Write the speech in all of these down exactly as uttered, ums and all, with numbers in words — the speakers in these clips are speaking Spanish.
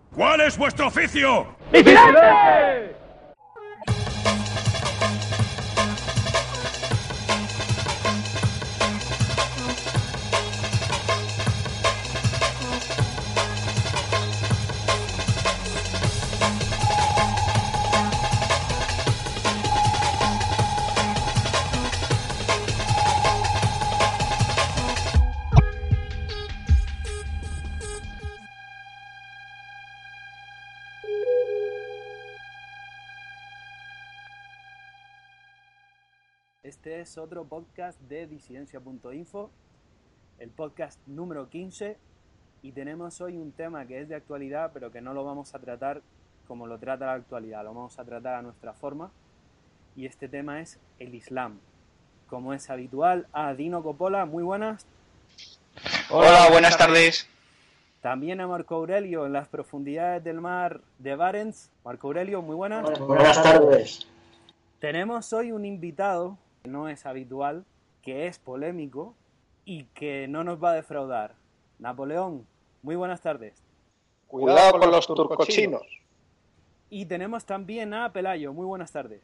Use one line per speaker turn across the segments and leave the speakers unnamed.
¿Cuál es vuestro oficio?
¡Vigilante!
Este es otro podcast de disidencia punto info, el podcast número quince, y tenemos hoy un tema que es de actualidad, pero que no lo vamos a tratar como lo trata la actualidad, lo vamos a tratar a nuestra forma, y este tema es el Islam. Como es habitual, a Dino Coppola, muy buenas.
Hola, buenas tardes.
También a Marco Aurelio en las profundidades del mar de Barents. Marco Aurelio, muy buenas.
Buenas, buenas tardes.
Tenemos hoy un invitado que no es habitual, que es polémico y que no nos va a defraudar. Napoleón, muy buenas tardes.
Cuidado con los turcochinos.
Y tenemos también a Pelayo, muy buenas tardes.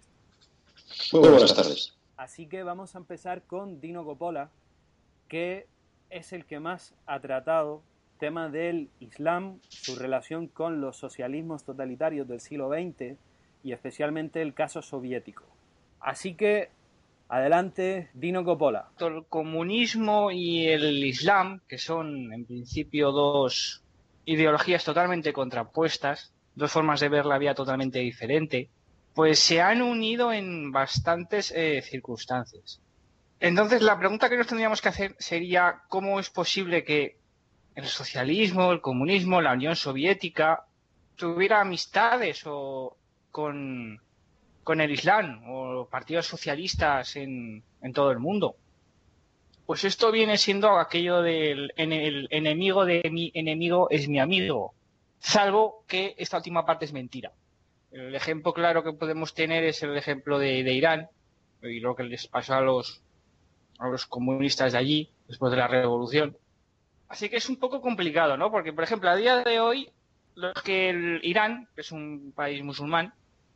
Muy buenas tardes.
Así que vamos a empezar con Dino Coppola, que es el que más ha tratado tema del Islam, su relación con los socialismos totalitarios del siglo veinte y especialmente el caso soviético. Así que, adelante, Dino Coppola.
El comunismo y el Islam, que son en principio dos ideologías totalmente contrapuestas, dos formas de ver la vida totalmente diferente, pues se han unido en bastantes eh, circunstancias. Entonces, la pregunta que nos tendríamos que hacer sería ¿cómo es posible que el socialismo, el comunismo, la Unión Soviética tuviera amistades o con, con el Islam o partidos socialistas en, en todo el mundo? Pues esto viene siendo aquello del en el enemigo de mi enemigo es mi amigo, salvo que esta última parte es mentira. El ejemplo claro que podemos tener es el ejemplo de, de Irán y lo que les pasó a los, a los comunistas de allí después de la revolución. Así que es un poco complicado, ¿no? Porque, por ejemplo, a día de hoy, lo que el Irán, que es un país musulmán,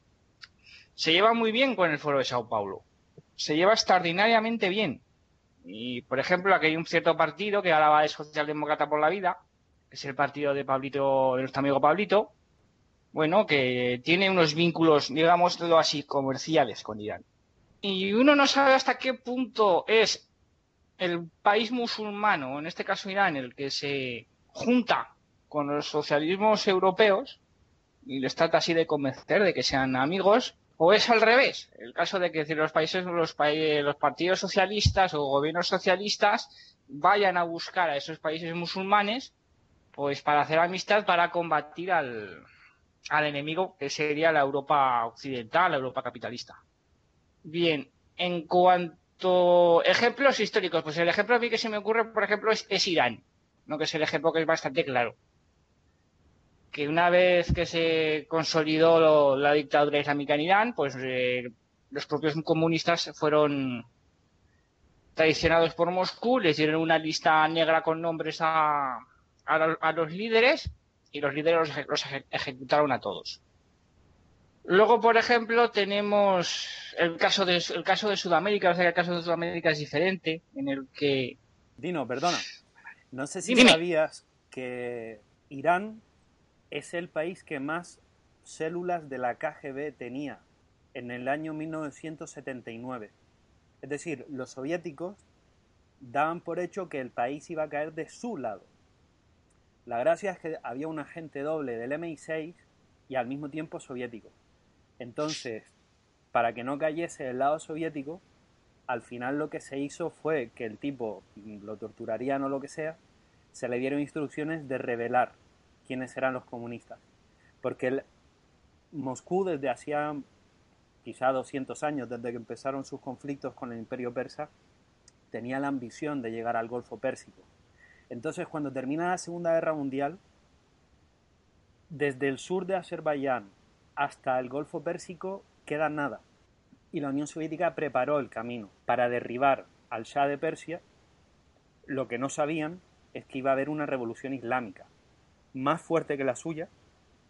se lleva muy bien con el Foro de Sao Paulo. Se lleva extraordinariamente bien. Y, por ejemplo, aquí hay un cierto partido que ahora va de Socialdemócrata por la Vida, que es el partido de Pablito, de nuestro amigo Pablito, bueno, que tiene unos vínculos, digámoslo así, comerciales con Irán. Y uno no sabe hasta qué punto es el país musulmano, en este caso Irán, el que se junta con los socialismos europeos y les trata así de convencer de que sean amigos, o es al revés, el caso de que los países, los, pa los partidos socialistas o gobiernos socialistas vayan a buscar a esos países musulmanes pues para hacer amistad, para combatir al, al enemigo que sería la Europa occidental, la Europa capitalista. Bien, en cuanto a ejemplos históricos, pues el ejemplo a mí que se me ocurre, por ejemplo, es, es Irán, ¿no? Que es el ejemplo que es bastante claro. Que una vez que se consolidó lo, la dictadura islámica en Irán, pues eh, los propios comunistas fueron traicionados por Moscú, les dieron una lista negra con nombres a, a, a los líderes y los líderes los, los ejecutaron a todos. Luego, por ejemplo, tenemos el caso de el caso de Sudamérica, o sea que el caso de Sudamérica es diferente, en el que...
Dino, perdona, no sé si
Dime.
sabías que Irán es el país que más células de la K G B tenía en el año mil novecientos setenta y nueve. Es decir, los soviéticos daban por hecho que el país iba a caer de su lado. La gracia es que había un agente doble del eme i seis y al mismo tiempo soviético. Entonces, para que no cayese del lado soviético, al final lo que se hizo fue que el tipo lo torturarían o lo que sea, se le dieron instrucciones de revelar quiénes eran los comunistas. Porque el Moscú desde hacía quizá doscientos años, desde que empezaron sus conflictos con el Imperio Persa, tenía la ambición de llegar al Golfo Pérsico. Entonces, cuando termina la Segunda Guerra Mundial, desde el sur de Azerbaiyán hasta el Golfo Pérsico queda nada. Y la Unión Soviética preparó el camino para derribar al Shah de Persia. Lo que no sabían es que iba a haber una revolución islámica más fuerte que la suya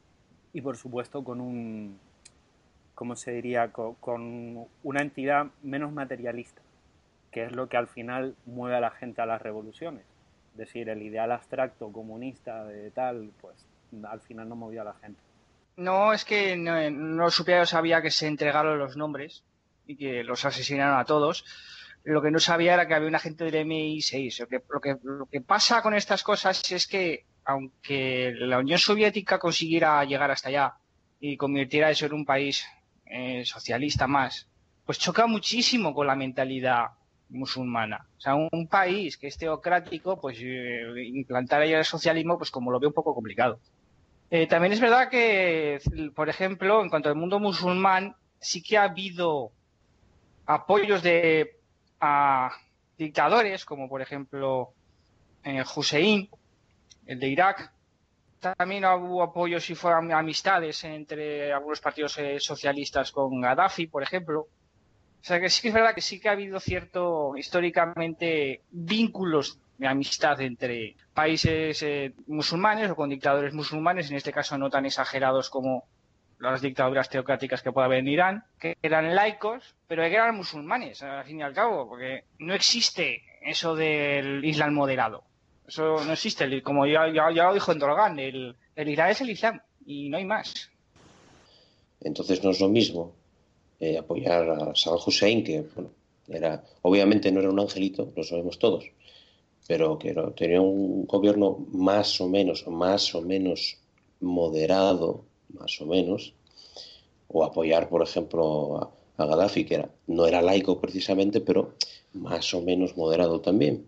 y por supuesto con un, ¿cómo se diría? Con, con una entidad menos materialista, que es lo que al final mueve a la gente a las revoluciones. Es decir, el ideal abstracto comunista de tal, pues al final no movió a la gente.
No, es que no, no supiera, sabía que se entregaron los nombres y que los asesinaron a todos. Lo que no sabía era que había un agente del eme i seis. Lo que, lo que, lo que pasa con estas cosas es que, aunque la Unión Soviética consiguiera llegar hasta allá y convirtiera eso en un país eh, socialista más, pues choca muchísimo con la mentalidad musulmana. O sea, un, un país que es teocrático, pues eh, implantar ahí el socialismo, pues como lo veo un poco complicado. Eh, también es verdad que, por ejemplo, en cuanto al mundo musulmán, sí que ha habido apoyos de a dictadores, como por ejemplo eh, Hussein, el de Irak. También hubo apoyos y fueron amistades entre algunos partidos eh, socialistas con Gaddafi, por ejemplo. O sea que sí que es verdad que sí que ha habido cierto, históricamente, vínculos de amistad entre países eh, musulmanes o con dictadores musulmanes, en este caso no tan exagerados como las dictaduras teocráticas que puede haber en Irán, que eran laicos, pero que eran musulmanes, al fin y al cabo, porque no existe eso del Islam moderado. Eso no existe, como ya, ya, ya lo dijo Erdogan, el, el Islam es el Islam y no hay más.
Entonces no es lo mismo eh, apoyar a Saddam Hussein, que bueno, era, obviamente no era un angelito, lo sabemos todos, pero que era, tenía un gobierno más o menos, más o menos moderado, más o menos, o apoyar, por ejemplo, a, a Gaddafi, que era, no era laico precisamente, pero más o menos moderado también.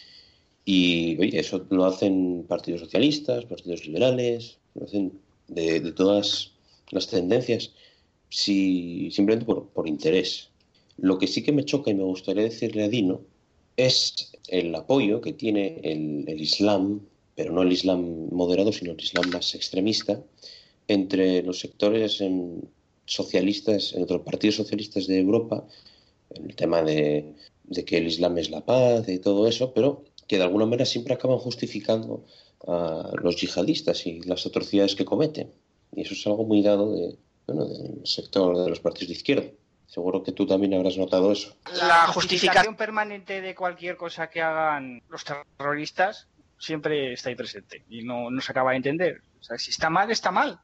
Y oye, eso lo hacen partidos socialistas, partidos liberales, lo hacen de, de todas las tendencias, si, simplemente por, por interés. Lo que sí que me choca y me gustaría decirle a Dino es el apoyo que tiene el, el Islam, pero no el Islam moderado, sino el Islam más extremista, entre los sectores en, socialistas, entre los partidos socialistas de Europa, en el tema de, de que el Islam es la paz y todo eso, pero que de alguna manera siempre acaban justificando a los yihadistas y las atrocidades que cometen. Y eso es algo muy dado de, bueno, del sector de los partidos de izquierda. Seguro que tú también habrás notado eso.
La justificación permanente de cualquier cosa que hagan los terroristas siempre está ahí presente y no, no se acaba de entender. O sea, si está mal, está mal.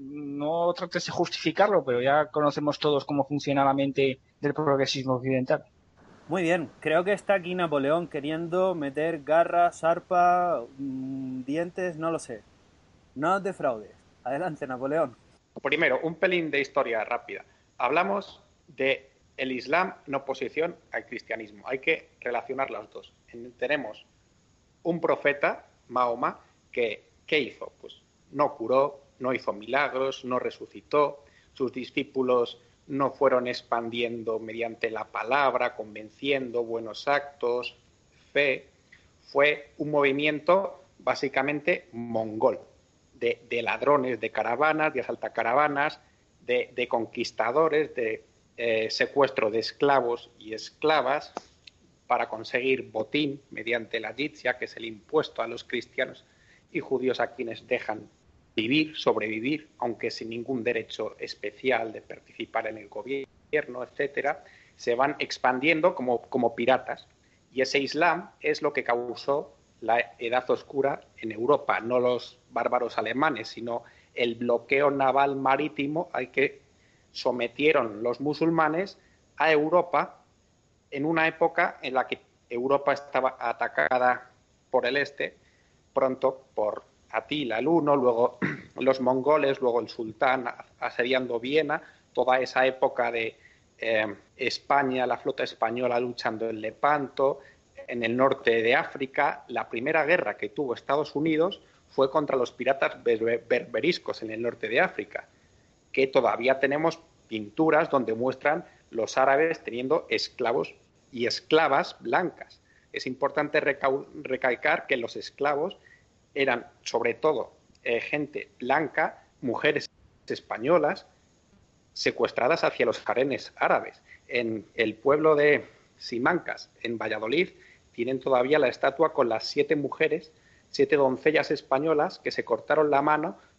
No trates de justificarlo, pero ya conocemos todos cómo funciona la mente del progresismo occidental.
Muy bien, creo que está aquí Napoleón queriendo meter garras, arpa, mmm, dientes, no lo sé. No os defraudes. Adelante, Napoleón.
Primero, un pelín de historia rápida. Hablamos de el Islam en oposición al cristianismo. Hay que relacionar las dos. Tenemos un profeta, Mahoma, que ¿qué hizo? Pues no curó, no hizo milagros, no resucitó. Sus discípulos no fueron expandiendo mediante la palabra, convenciendo, buenos actos, fe. Fue un movimiento básicamente mongol, de, de ladrones de caravanas, de asaltacaravanas, de, de conquistadores, de eh, secuestro de esclavos y esclavas para conseguir botín mediante la jizya, que es el impuesto a los cristianos y judíos a quienes dejan vivir, sobrevivir, aunque sin ningún derecho especial de participar en el gobierno, etcétera, se van expandiendo como, como piratas. Y ese Islam es lo que causó la Edad Oscura en Europa, no los bárbaros alemanes, sino el bloqueo naval marítimo al que sometieron los musulmanes a Europa en una época en la que Europa estaba atacada por el este, pronto por Atila el Huno, luego los mongoles, luego el sultán asediando Viena, toda esa época de eh, España, la flota española luchando en Lepanto, en el norte de África. La primera guerra que tuvo Estados Unidos fue contra los piratas berberiscos en el norte de África, que todavía tenemos pinturas donde muestran los árabes teniendo esclavos y esclavas blancas. Es importante recalcar que los esclavos eran sobre todo eh, gente blanca, mujeres españolas, secuestradas hacia los harenes árabes. En el pueblo de Simancas, en Valladolid, tienen todavía la estatua con las siete mujeres, siete doncellas españolas que se cortaron la mano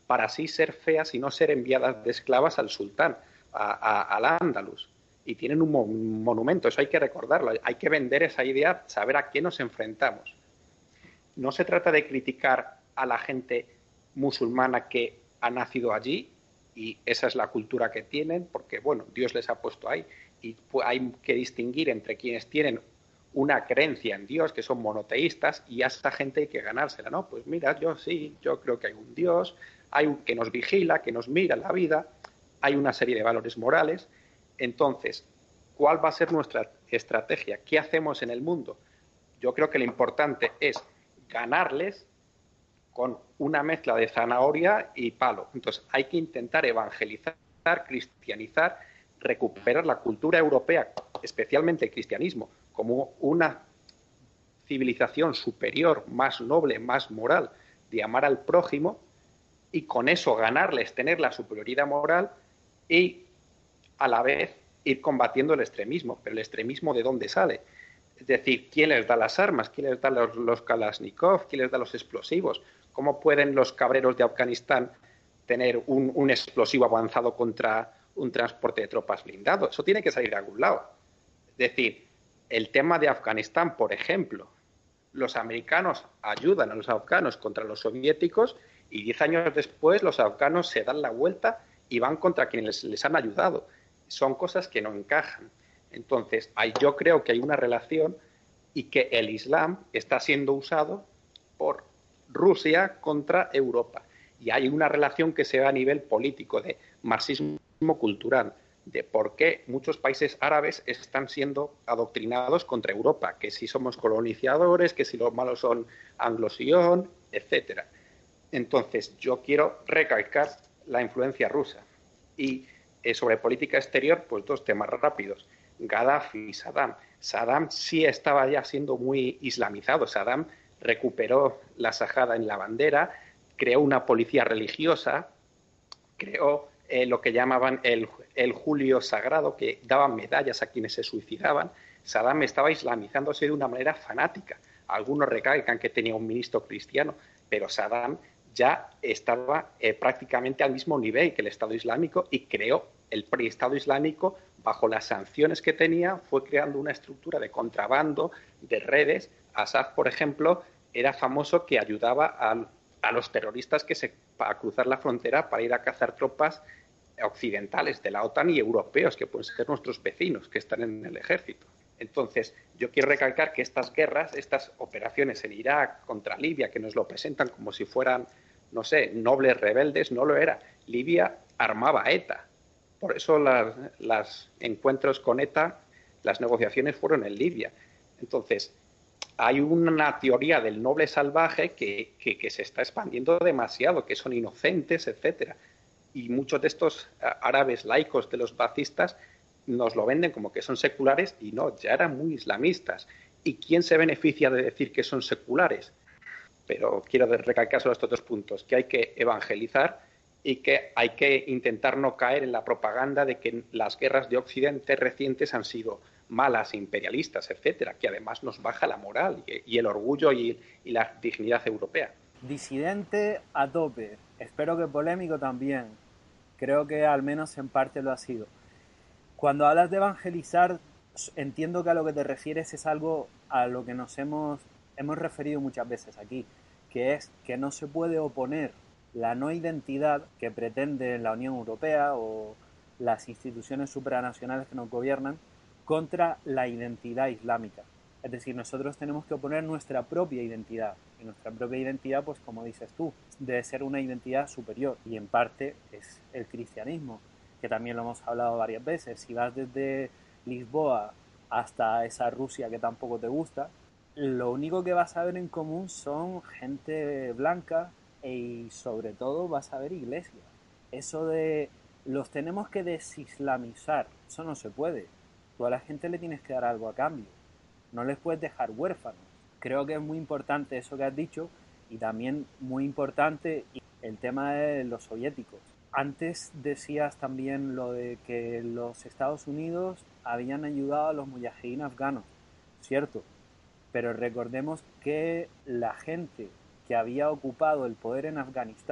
para así ser feas y no ser enviadas de esclavas al sultán, a, a, al Andalus. Y tienen un, mo un monumento, eso hay que recordarlo, hay que vender esa idea, saber a qué nos enfrentamos. No se trata de criticar a la gente musulmana que ha nacido allí y esa es la cultura que tienen, porque bueno, Dios les ha puesto ahí y hay que distinguir entre quienes tienen una creencia en Dios, que son monoteístas, y a esta gente hay que ganársela, ¿no? Pues mira, yo sí, yo creo que hay un Dios, hay un que nos vigila, que nos mira la vida, hay una serie de valores morales. Entonces, ¿cuál va a ser nuestra estrategia? ¿Qué hacemos en el mundo? Yo creo que lo importante es ganarles con una mezcla de zanahoria y palo. Entonces, hay que intentar evangelizar, cristianizar, recuperar la cultura europea, especialmente el cristianismo, como una civilización superior, más noble, más moral, de amar al prójimo, y con eso ganarles, tener la superioridad moral y a la vez ir combatiendo el extremismo. Pero el extremismo, ¿de dónde sale? Es decir, ¿quién les da las armas? ¿Quién les da los, los Kalashnikov? ¿Quién les da los explosivos? ¿Cómo pueden los cabreros de Afganistán tener un, un explosivo avanzado contra un transporte de tropas blindado? Eso tiene que salir de algún lado. Es decir, el tema de Afganistán, por ejemplo, los americanos ayudan a los afganos contra los soviéticos y diez años después los afganos se dan la vuelta y van contra quienes les, les han ayudado. Son cosas que no encajan. Entonces, hay, yo creo que hay una relación y que el Islam está siendo usado por Rusia contra Europa. Y hay una relación que se da a nivel político de marxismo cultural, de por qué muchos países árabes están siendo adoctrinados contra Europa, que si somos colonizadores, que si los malos son anglosión, etcétera. Entonces, yo quiero recalcar la influencia rusa. Y eh, sobre política exterior, pues dos temas rápidos. Gaddafi y Saddam. Saddam sí estaba ya siendo muy islamizado. Saddam recuperó la sajada en la bandera, creó una policía religiosa, creó eh, lo que llamaban el, el Julio Sagrado, que daban medallas a quienes se suicidaban. Saddam estaba islamizándose de una manera fanática. Algunos recalcan que tenía un ministro cristiano, pero Saddam ya estaba eh, prácticamente al mismo nivel que el Estado Islámico y creó el Estado Islámico bajo las sanciones que tenía, fue creando una estructura de contrabando, de redes. Assad, por ejemplo, era famoso que ayudaba a, a los terroristas que se, a cruzar la frontera para ir a cazar tropas occidentales de la OTAN y europeos, que pueden ser nuestros vecinos, que están en el ejército. Entonces, yo quiero recalcar que estas guerras, estas operaciones en Irak contra Libia, que nos lo presentan como si fueran, no sé, nobles rebeldes, no lo era. Libia armaba a ETA. Por eso los las encuentros con ETA, las negociaciones fueron en Libia. Entonces, hay una teoría del noble salvaje que, que, que se está expandiendo demasiado, que son inocentes, etcétera. Y muchos de estos árabes laicos de los baathistas nos lo venden como que son seculares y no, ya eran muy islamistas. ¿Y quién se beneficia de decir que son seculares? Pero quiero recalcar sobre estos dos puntos, que hay que evangelizar y que hay que intentar no caer en la propaganda de que las guerras de Occidente recientes han sido malas, imperialistas, etcétera, que además nos baja la moral y, y el orgullo y, y la dignidad europea.
Disidente a tope, espero que polémico también, creo que al menos en parte lo ha sido. Cuando hablas de evangelizar, entiendo que a lo que te refieres es algo a lo que nos hemos, hemos referido muchas veces aquí, que es que no se puede oponer la no identidad que pretende la Unión Europea o las instituciones supranacionales que nos gobiernan contra la identidad islámica. Es decir, nosotros tenemos que oponer nuestra propia identidad. Y nuestra propia identidad, pues como dices tú, debe ser una identidad superior. Y en parte es el cristianismo, que también lo hemos hablado varias veces. Si vas desde Lisboa hasta esa Rusia que tampoco te gusta, lo único que vas a ver en común son gente blanca y sobre todo vas a ver iglesias. Eso de los tenemos que desislamizar, eso no se puede. Tú a la gente le tienes que dar algo a cambio. No les puedes dejar huérfanos. Creo que es muy importante eso que has dicho y también muy importante el tema de los soviéticos. Antes decías también lo de que los Estados Unidos habían ayudado a los mujahidín afganos, cierto, pero recordemos que la gente que había ocupado el poder en Afganistán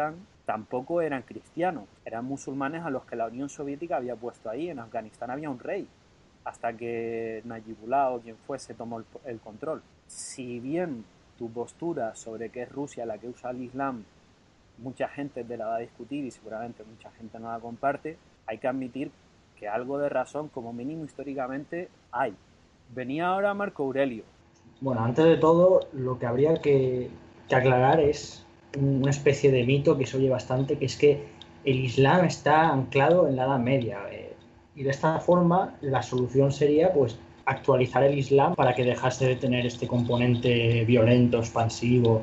tampoco eran cristianos, eran musulmanes a los que la Unión Soviética había puesto ahí. En Afganistán había un rey, hasta que Nayibullah o quien fuese tomó el, el control. Si bien tu postura sobre que es Rusia la que usa el Islam, mucha gente te la va a discutir y seguramente mucha gente no la comparte, hay que admitir que algo de razón, como mínimo históricamente, hay. Venía ahora Marco Aurelio.
Bueno, antes de todo, lo que habría que, que aclarar es una especie de mito que se oye bastante, que es que el Islam está anclado en la Edad Media. Eh, y de esta forma, la solución sería pues actualizar el Islam para que dejase de tener este componente violento, expansivo,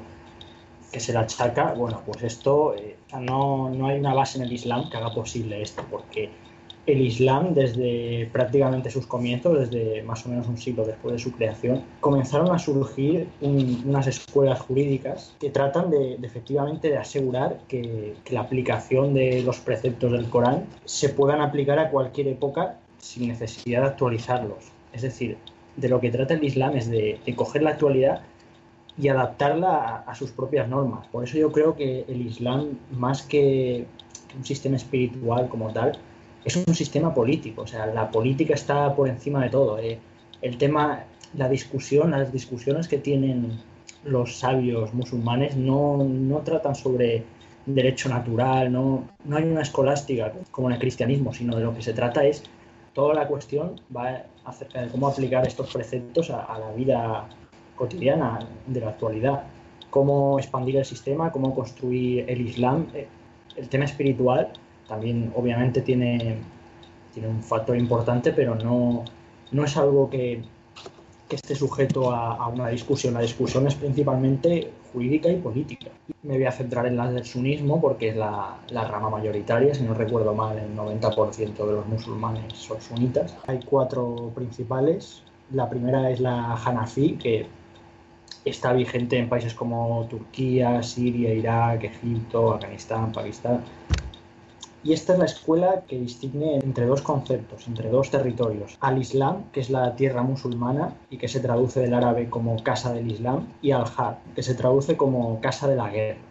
que se le achaca. Bueno, pues esto, eh, no, no hay una base en el Islam que haga posible esto, porque el Islam, desde prácticamente sus comienzos, desde más o menos un siglo después de su creación, comenzaron a surgir un, unas escuelas jurídicas que tratan de, de efectivamente de asegurar que, que la aplicación de los preceptos del Corán se puedan aplicar a cualquier época sin necesidad de actualizarlos. Es decir, de lo que trata el Islam es de, de coger la actualidad y adaptarla a, a sus propias normas. Por eso yo creo que el Islam, más que un sistema espiritual como tal, es un sistema político. O sea, la política está por encima de todo. Eh. El tema, la discusión, las discusiones que tienen los sabios musulmanes no, no tratan sobre derecho natural, no, no hay una escolástica como en el cristianismo, sino de lo que se trata es, toda la cuestión va acerca de cómo aplicar estos preceptos a, a la vida cotidiana de la actualidad, cómo expandir el sistema, cómo construir el Islam. El tema espiritual también obviamente tiene, tiene un factor importante, pero no, no es algo que, que esté sujeto a, a una discusión. La discusión es principalmente jurídica y política. Me voy a centrar en la del sunismo porque es la, la rama mayoritaria. Si no recuerdo mal, el noventa por ciento de los musulmanes son sunitas. Hay cuatro principales. La primera es la Hanafi, que está vigente en países como Turquía, Siria, Irak, Egipto, Afganistán, Pakistán. Y esta es la escuela que distingue entre dos conceptos, entre dos territorios. Al-Islam, que es la tierra musulmana y que se traduce del árabe como casa del Islam, y Al-Harb, que se traduce como casa de la guerra.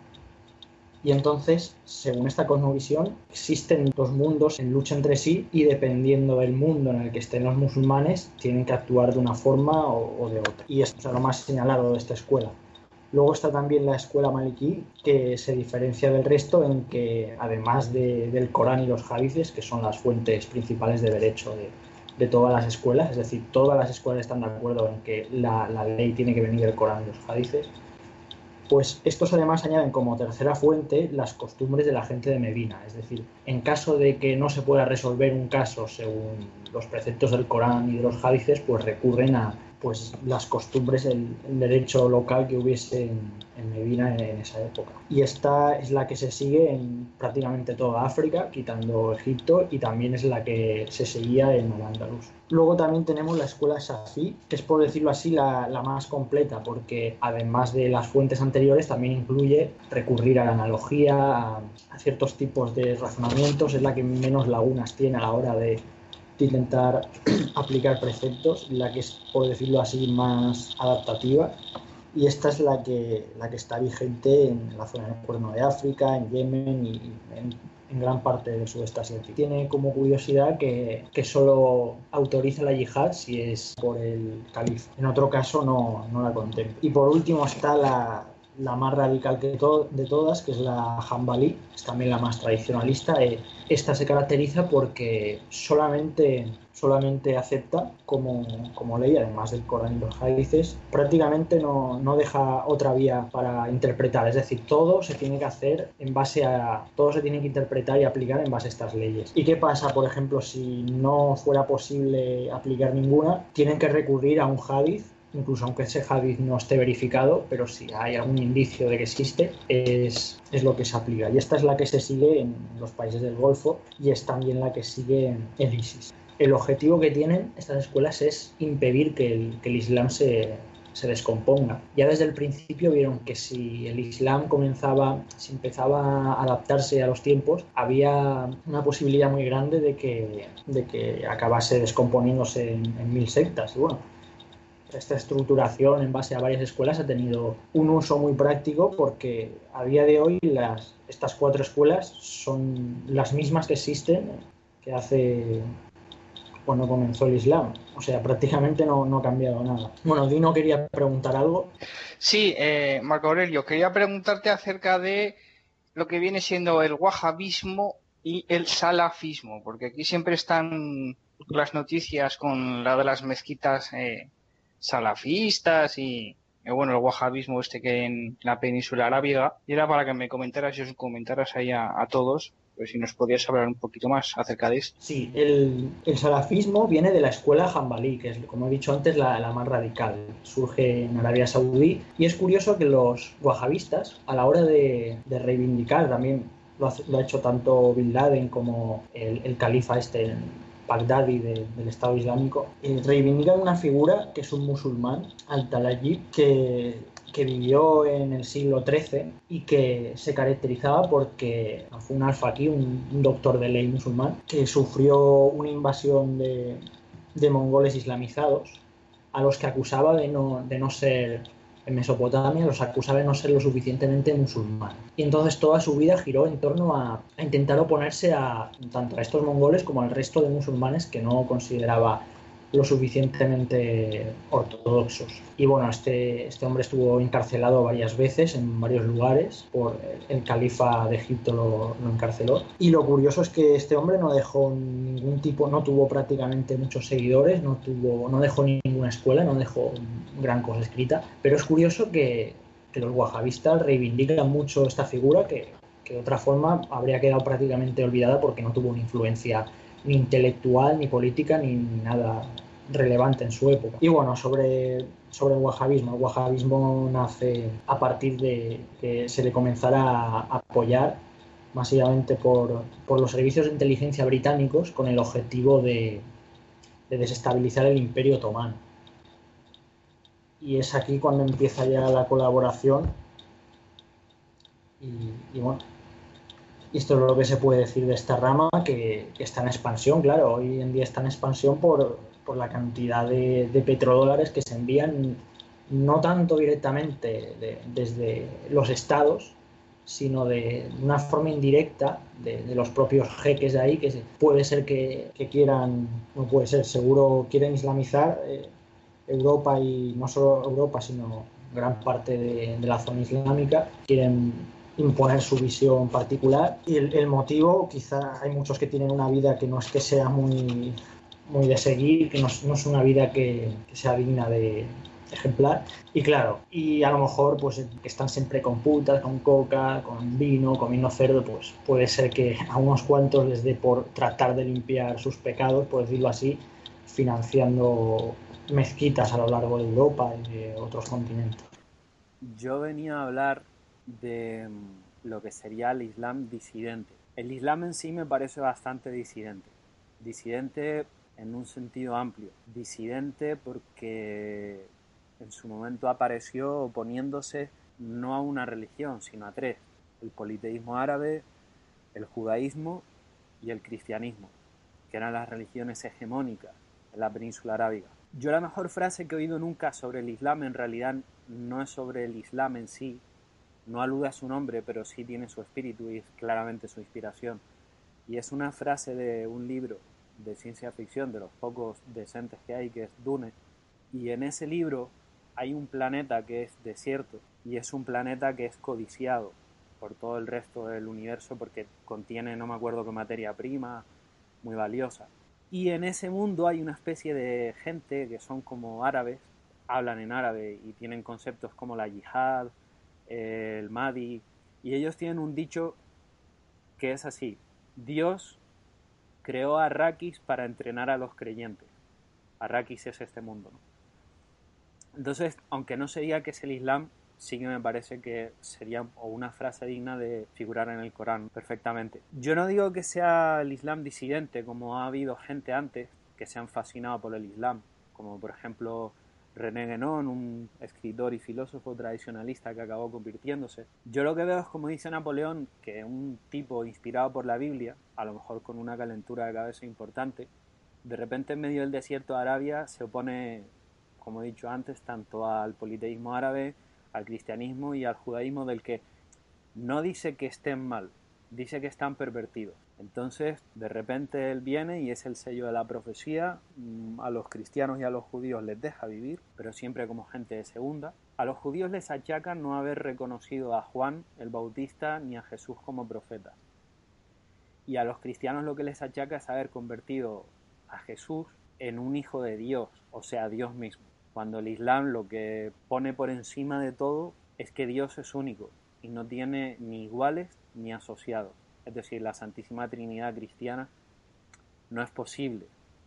Y entonces, según esta cosmovisión, existen dos mundos en lucha entre sí y dependiendo del mundo en el que estén los musulmanes, tienen que actuar de una forma o, o de otra. Y esto es lo más señalado de esta escuela. Luego está también la escuela malikí, que se diferencia del resto en que, además de, del Corán y los hadices, que son las fuentes principales de derecho de, de todas las escuelas, es decir, todas las escuelas están de acuerdo en que la, la ley tiene que venir del Corán y los hadices, pues estos además añaden como tercera fuente las costumbres de la gente de Medina. Es decir, en caso de que no se pueda resolver un caso según los preceptos del Corán y de los hadices, pues recurren a pues las costumbres, el, el derecho local que hubiese en, en Medina en, en esa época. Y esta es la que se sigue en prácticamente toda África, quitando Egipto, y también es la que se seguía en Al-Ándalus. Luego también tenemos la escuela Shafi'í, que es, por decirlo así, la, la más completa, porque además de las fuentes anteriores también incluye recurrir a la analogía, a, a ciertos tipos de razonamientos. Es la que menos lagunas tiene a la hora de de intentar aplicar preceptos, la que es, por decirlo así, más adaptativa, y esta es la que, la que está vigente en la zona del Cuerno de África, en Yemen y en, en gran parte del sudeste asiático. Tiene como curiosidad que, que solo autoriza la yihad si es por el califa, en otro caso no, no la contempla. Y por último está la, la más radical que to de todas, que es la Hanbalí, es también la más tradicionalista. Esta se caracteriza porque solamente, solamente acepta como, como ley, además del Corán y los hadices, prácticamente no, no deja otra vía para interpretar. Es decir, todo se tiene que hacer en base a, todo se tiene que interpretar y aplicar en base a estas leyes. ¿Y qué pasa, por ejemplo, si no fuera posible aplicar ninguna? Tienen que recurrir a un hadith, incluso aunque ese hadith no esté verificado, pero si hay algún indicio de que existe, es, es lo que se aplica. Y esta es la que se sigue en los países del Golfo y es también la que sigue el ISIS. El objetivo que tienen estas escuelas es impedir que el, que el Islam se, se descomponga. Ya desde el principio vieron que si el Islam comenzaba, si empezaba a adaptarse a los tiempos, había una posibilidad muy grande de que, de que acabase descomponiéndose en, en mil sectas. Y bueno, esta estructuración en base a varias escuelas ha tenido un uso muy práctico, porque a día de hoy las, estas cuatro escuelas son las mismas que existen que hace cuando comenzó el Islam. O sea, prácticamente no, no ha cambiado nada. Bueno, Dino quería preguntar algo.
Sí, eh, Marco Aurelio, quería preguntarte acerca de lo que viene siendo el wahabismo y el salafismo, porque aquí siempre están las noticias con la de las mezquitas eh, salafistas y, eh, bueno, el wahabismo este que hay en la península arábiga. Y era para que me comentaras y os comentaras ahí a, a todos, pues si nos podías hablar un poquito más acerca de esto.
Sí, el, el salafismo viene de la escuela Hanbalí, que es, como he dicho antes, la, la más radical. Surge en Arabia Saudí, y es curioso que los wahabistas, a la hora de, de reivindicar, también lo ha, lo ha hecho tanto Bin Laden como el, el califa este, el Baghdadi de, del Estado Islámico, eh, reivindican una figura que es un musulmán, Al-Talayib, que que vivió en el siglo trece y que se caracterizaba porque fue un alfaquí, un, un doctor de ley musulmán, que sufrió una invasión de, de mongoles islamizados, a los que acusaba de no, de no ser, en Mesopotamia, los acusaba de no ser lo suficientemente musulmán. Y entonces toda su vida giró en torno a, a intentar oponerse a tanto a estos mongoles como al resto de musulmanes que no consideraba lo suficientemente ortodoxos. Y bueno, este, este hombre estuvo encarcelado varias veces en varios lugares, por el califa de Egipto lo, lo encarceló. Y lo curioso es que este hombre no dejó ningún tipo, no tuvo prácticamente muchos seguidores, no, tuvo, no dejó ninguna escuela, no dejó gran cosa escrita, pero es curioso que, que los wahabistas reivindican mucho esta figura que, que de otra forma habría quedado prácticamente olvidada porque no tuvo una influencia ni intelectual, ni política, ni, ni nada relevante en su época. Y bueno, sobre, sobre el wahabismo. El wahabismo nace a partir de que se le comenzara a apoyar masivamente por, por los servicios de inteligencia británicos con el objetivo de, de desestabilizar el Imperio Otomano. Y es aquí cuando empieza ya la colaboración y, y bueno, y esto es lo que se puede decir de esta rama, que, que está en expansión, claro. Hoy en día está en expansión por, por la cantidad de, de petrodólares que se envían, no tanto directamente de, desde los estados, sino de una forma indirecta de, de los propios jeques de ahí, que puede ser que, que quieran, no puede ser, seguro quieren islamizar eh, Europa, y no solo Europa, sino gran parte de, de la zona islámica. Quieren imponer su visión particular, y el, el motivo, quizá hay muchos que tienen una vida que no es que sea muy, muy de seguir, que no, no es una vida que, que sea digna de ejemplar, y claro, y a lo mejor pues están siempre con putas, con coca, con vino, comiendo cerdo, pues puede ser que a unos cuantos les dé por tratar de limpiar sus pecados, por decirlo así, financiando mezquitas a lo largo de Europa y de otros continentes.
Yo venía a hablar de lo que sería el Islam disidente. El Islam en sí me parece bastante disidente. Disidente en un sentido amplio. Disidente porque en su momento apareció oponiéndose no a una religión, sino a tres: el politeísmo árabe, el judaísmo y el cristianismo, que eran las religiones hegemónicas en la península arábiga. Yo la mejor frase que he oído nunca sobre el Islam en realidad no es sobre el Islam en sí, no alude a su nombre, pero sí tiene su espíritu y es claramente su inspiración. Y es una frase de un libro de ciencia ficción, de los pocos decentes que hay, que es Dune. Y en ese libro hay un planeta que es desierto, y es un planeta que es codiciado por todo el resto del universo porque contiene, no me acuerdo qué materia prima, muy valiosa. Y en ese mundo hay una especie de gente que son como árabes, hablan en árabe y tienen conceptos como la yihad, el Mahdi, y ellos tienen un dicho que es así: Dios creó a Arrakis para entrenar a los creyentes. Arrakis es este mundo, ¿no? Entonces, aunque no se diga que es el Islam, sí que me parece que sería una frase digna de figurar en el Corán perfectamente. Yo no digo que sea el Islam disidente, como ha habido gente antes que se han fascinado por el Islam, como por ejemplo René Guénon, un escritor y filósofo tradicionalista que acabó convirtiéndose. Yo lo que veo es, como dice Napoleón, que un tipo inspirado por la Biblia, a lo mejor con una calentura de cabeza importante, de repente en medio del desierto de Arabia se opone como he dicho antes, tanto al politeísmo árabe, al cristianismo y al judaísmo, del que no dice que estén mal, dice que están pervertidos. Entonces, de repente él viene y es el sello de la profecía. A los cristianos y a los judíos les deja vivir, pero siempre como gente de segunda. A los judíos les achaca no haber reconocido a Juan el Bautista ni a Jesús como profetas. Y a los cristianos lo que les achaca es haber convertido a Jesús en un hijo de Dios, o sea, Dios mismo. Cuando el Islam lo que pone por encima de todo es que Dios es único y no tiene ni iguales ni asociados. Es decir, la Santísima Trinidad cristiana no es posible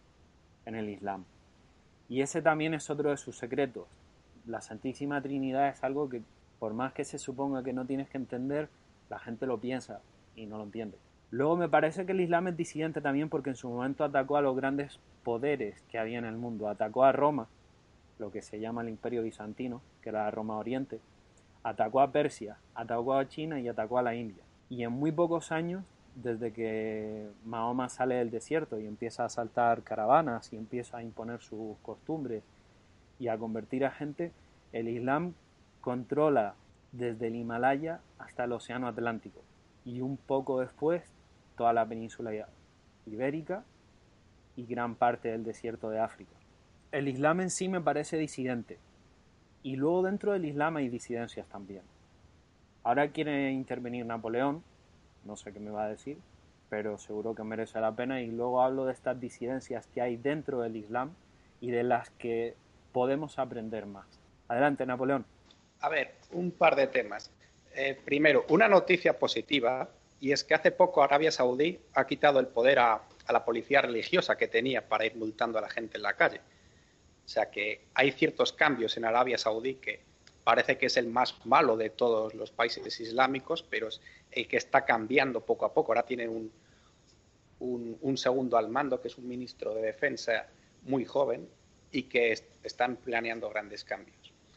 en el Islam. Y ese también es otro de sus secretos. La Santísima Trinidad es algo que, por más que se suponga que no tienes que entender, la gente lo piensa y no lo entiende. Luego me parece que el Islam es disidente también porque en su momento atacó a los grandes poderes que había en el mundo. Atacó a Roma, lo que se llama el Imperio Bizantino, que era Roma Oriente. Atacó a Persia, atacó a China y atacó a la India. Y en muy pocos años, desde que Mahoma sale del desierto y empieza a asaltar caravanas y empieza a imponer sus costumbres y a convertir a gente, el Islam controla desde el Himalaya hasta el Océano Atlántico y un poco después toda la península ibérica y gran parte del desierto de África. El Islam en sí me parece disidente y luego dentro del Islam hay disidencias también. Ahora quiere intervenir Napoleón, no sé qué me va a decir, pero seguro que merece la pena, y luego hablo de estas disidencias que hay dentro del Islam y de las que podemos aprender más. Adelante, Napoleón.
A ver, un par de temas. Eh, primero, una noticia positiva, y es que hace poco Arabia Saudí ha quitado el poder a, a la policía religiosa que tenía para ir multando a la gente en la calle. O sea que hay ciertos cambios en Arabia Saudí que parece que es el más malo de todos los países islámicos, pero es el que está cambiando poco a poco. Ahora tienen un, un, un segundo al mando, que es un ministro de defensa muy joven y que est- están planeando grandes cambios.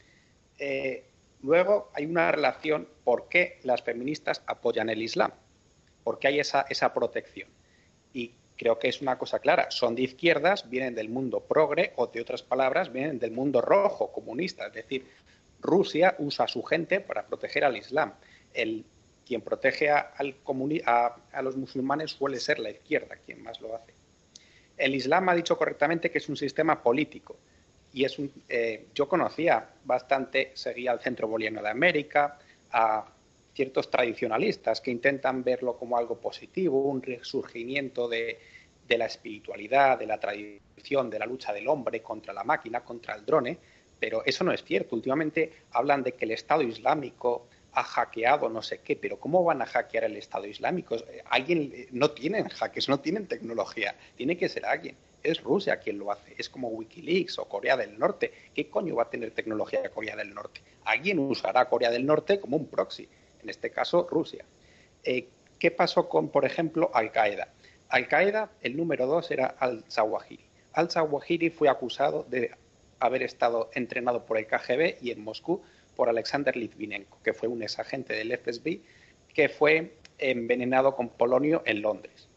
Eh, luego hay una relación, ¿por qué las feministas apoyan el Islam? ¿Por qué hay esa, esa protección? Y creo que es una cosa clara, son de izquierdas, vienen del mundo progre, o de otras palabras, vienen del mundo rojo, comunista, es decir, Rusia usa a su gente para proteger al Islam. El, quien protege a, al comuni- a, a los musulmanes suele ser la izquierda, quien más lo hace. El Islam ha dicho correctamente que es un sistema político. Y es un, eh, yo conocía bastante, seguía al Centro Bolivariano de América, a ciertos tradicionalistas que intentan verlo como algo positivo, un resurgimiento de, de la espiritualidad, de la tradición, de la lucha del hombre contra la máquina, contra el drone. Pero eso no es cierto. Últimamente hablan de que el Estado Islámico ha hackeado no sé qué, pero ¿cómo van a hackear el Estado Islámico? Alguien, no tienen hackers, no tienen tecnología, tiene que ser alguien. Es Rusia quien lo hace, es como Wikileaks o Corea del Norte. ¿Qué coño va a tener tecnología Corea del Norte? Alguien usará Corea del Norte como un proxy, en este caso Rusia. Eh, ¿Qué pasó con, por ejemplo, Al-Qaeda? Al-Qaeda, el número dos era Al-Zawahiri. Al-Zawahiri fue acusado de haber estado entrenado por el K G B y en Moscú por Alexander Litvinenko, que fue un exagente del F S B que fue envenenado con polonio en Londres.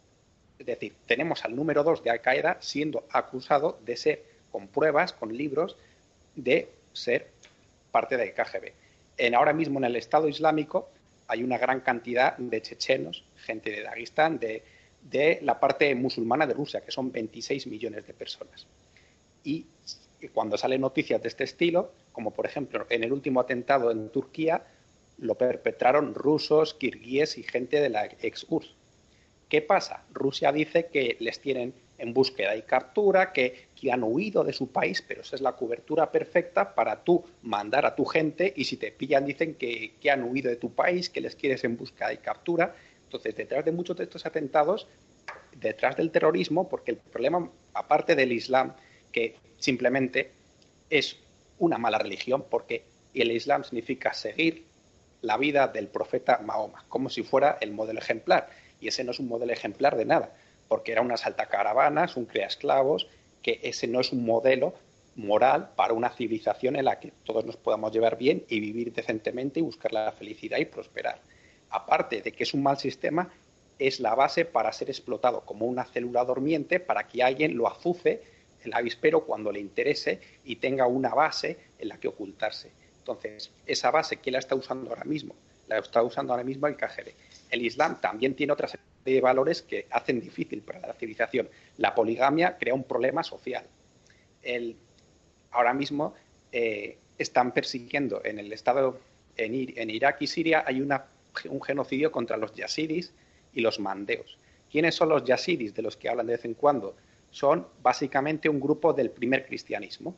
Es decir, tenemos al número dos de Al-Qaeda siendo acusado de ser, con pruebas, con libros, de ser parte del K G B. En, ahora mismo en el Estado Islámico hay una gran cantidad de chechenos, gente de Dagestán, de, de la parte musulmana de Rusia, que son veintiséis millones de personas. Y cuando salen noticias de este estilo, como por ejemplo en el último atentado en Turquía, lo perpetraron rusos, kirguíes y gente de la ex U R S S. ¿Qué pasa? Rusia dice que les tienen en búsqueda y captura, que, que han huido de su país, pero esa es la cobertura perfecta para tú mandar a tu gente y si te pillan dicen que, que han huido de tu país, que les quieres en búsqueda y captura. Entonces, detrás de muchos de estos atentados, detrás del terrorismo, porque el problema, aparte del Islam, que simplemente es una mala religión, porque el Islam significa seguir la vida del profeta Mahoma, como si fuera el modelo ejemplar. Y ese no es un modelo ejemplar de nada, porque era una saltacaravanas, un crea esclavos, que ese no es un modelo moral para una civilización en la que todos nos podamos llevar bien y vivir decentemente y buscar la felicidad y prosperar. Aparte de que es un mal sistema, es la base para ser explotado como una célula dormiente para que alguien lo azuce el avispero cuando le interese y tenga una base en la que ocultarse. Entonces, esa base, ¿quién la está usando ahora mismo? La está usando ahora mismo el K G B. El Islam también tiene otra serie de valores que hacen difícil para la civilización. La poligamia crea un problema social. El, ahora mismo eh, están persiguiendo en el estado, en, en Irak y Siria hay una, un genocidio contra los yazidis y los mandeos. ¿Quiénes son los yazidis de los que hablan de vez en cuando? Son básicamente un grupo del primer cristianismo.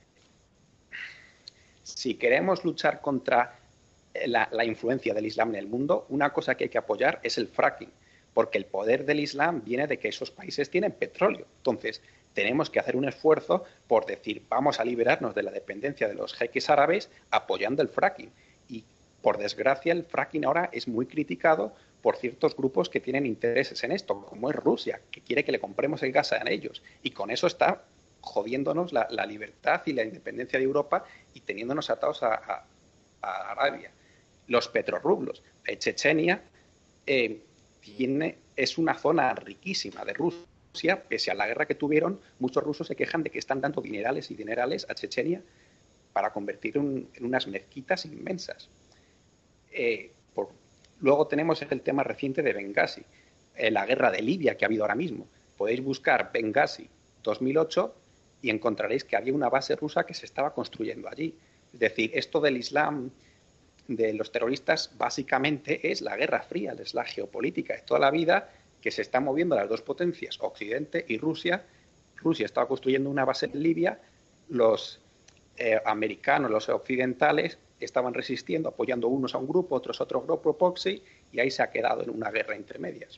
Si queremos luchar contra la, la influencia del Islam en el mundo, una cosa que hay que apoyar es el fracking, porque el poder del Islam viene de que esos países tienen petróleo. Entonces, tenemos que hacer un esfuerzo por decir, vamos a liberarnos de la dependencia de los jeques árabes apoyando el fracking. Y, por desgracia, el fracking ahora es muy criticado por ciertos grupos que tienen intereses en esto, como es Rusia, que quiere que le compremos el gas a ellos. Y con eso está jodiéndonos la, la libertad y la independencia de Europa y teniéndonos atados a, a, a Arabia. Los petrorrublos. Chechenia eh, tiene, es una zona riquísima de Rusia, pese a la guerra que tuvieron, muchos rusos se quejan de que están dando dinerales y dinerales a Chechenia para convertir en, en unas mezquitas inmensas. Eh, por, luego tenemos el tema reciente de Benghazi, eh, la guerra de Libia que ha habido ahora mismo. Podéis buscar Benghazi dos mil ocho y encontraréis que había una base rusa que se estaba construyendo allí. Es decir, esto del Islam, de los terroristas, básicamente es la Guerra Fría, es la geopolítica de toda la vida que se están moviendo las dos potencias, Occidente y Rusia. Rusia estaba construyendo una base en Libia, los eh, americanos, los occidentales, estaban resistiendo, apoyando unos a un grupo, otros a otro grupo proxy, y ahí se ha quedado en una guerra entre medias.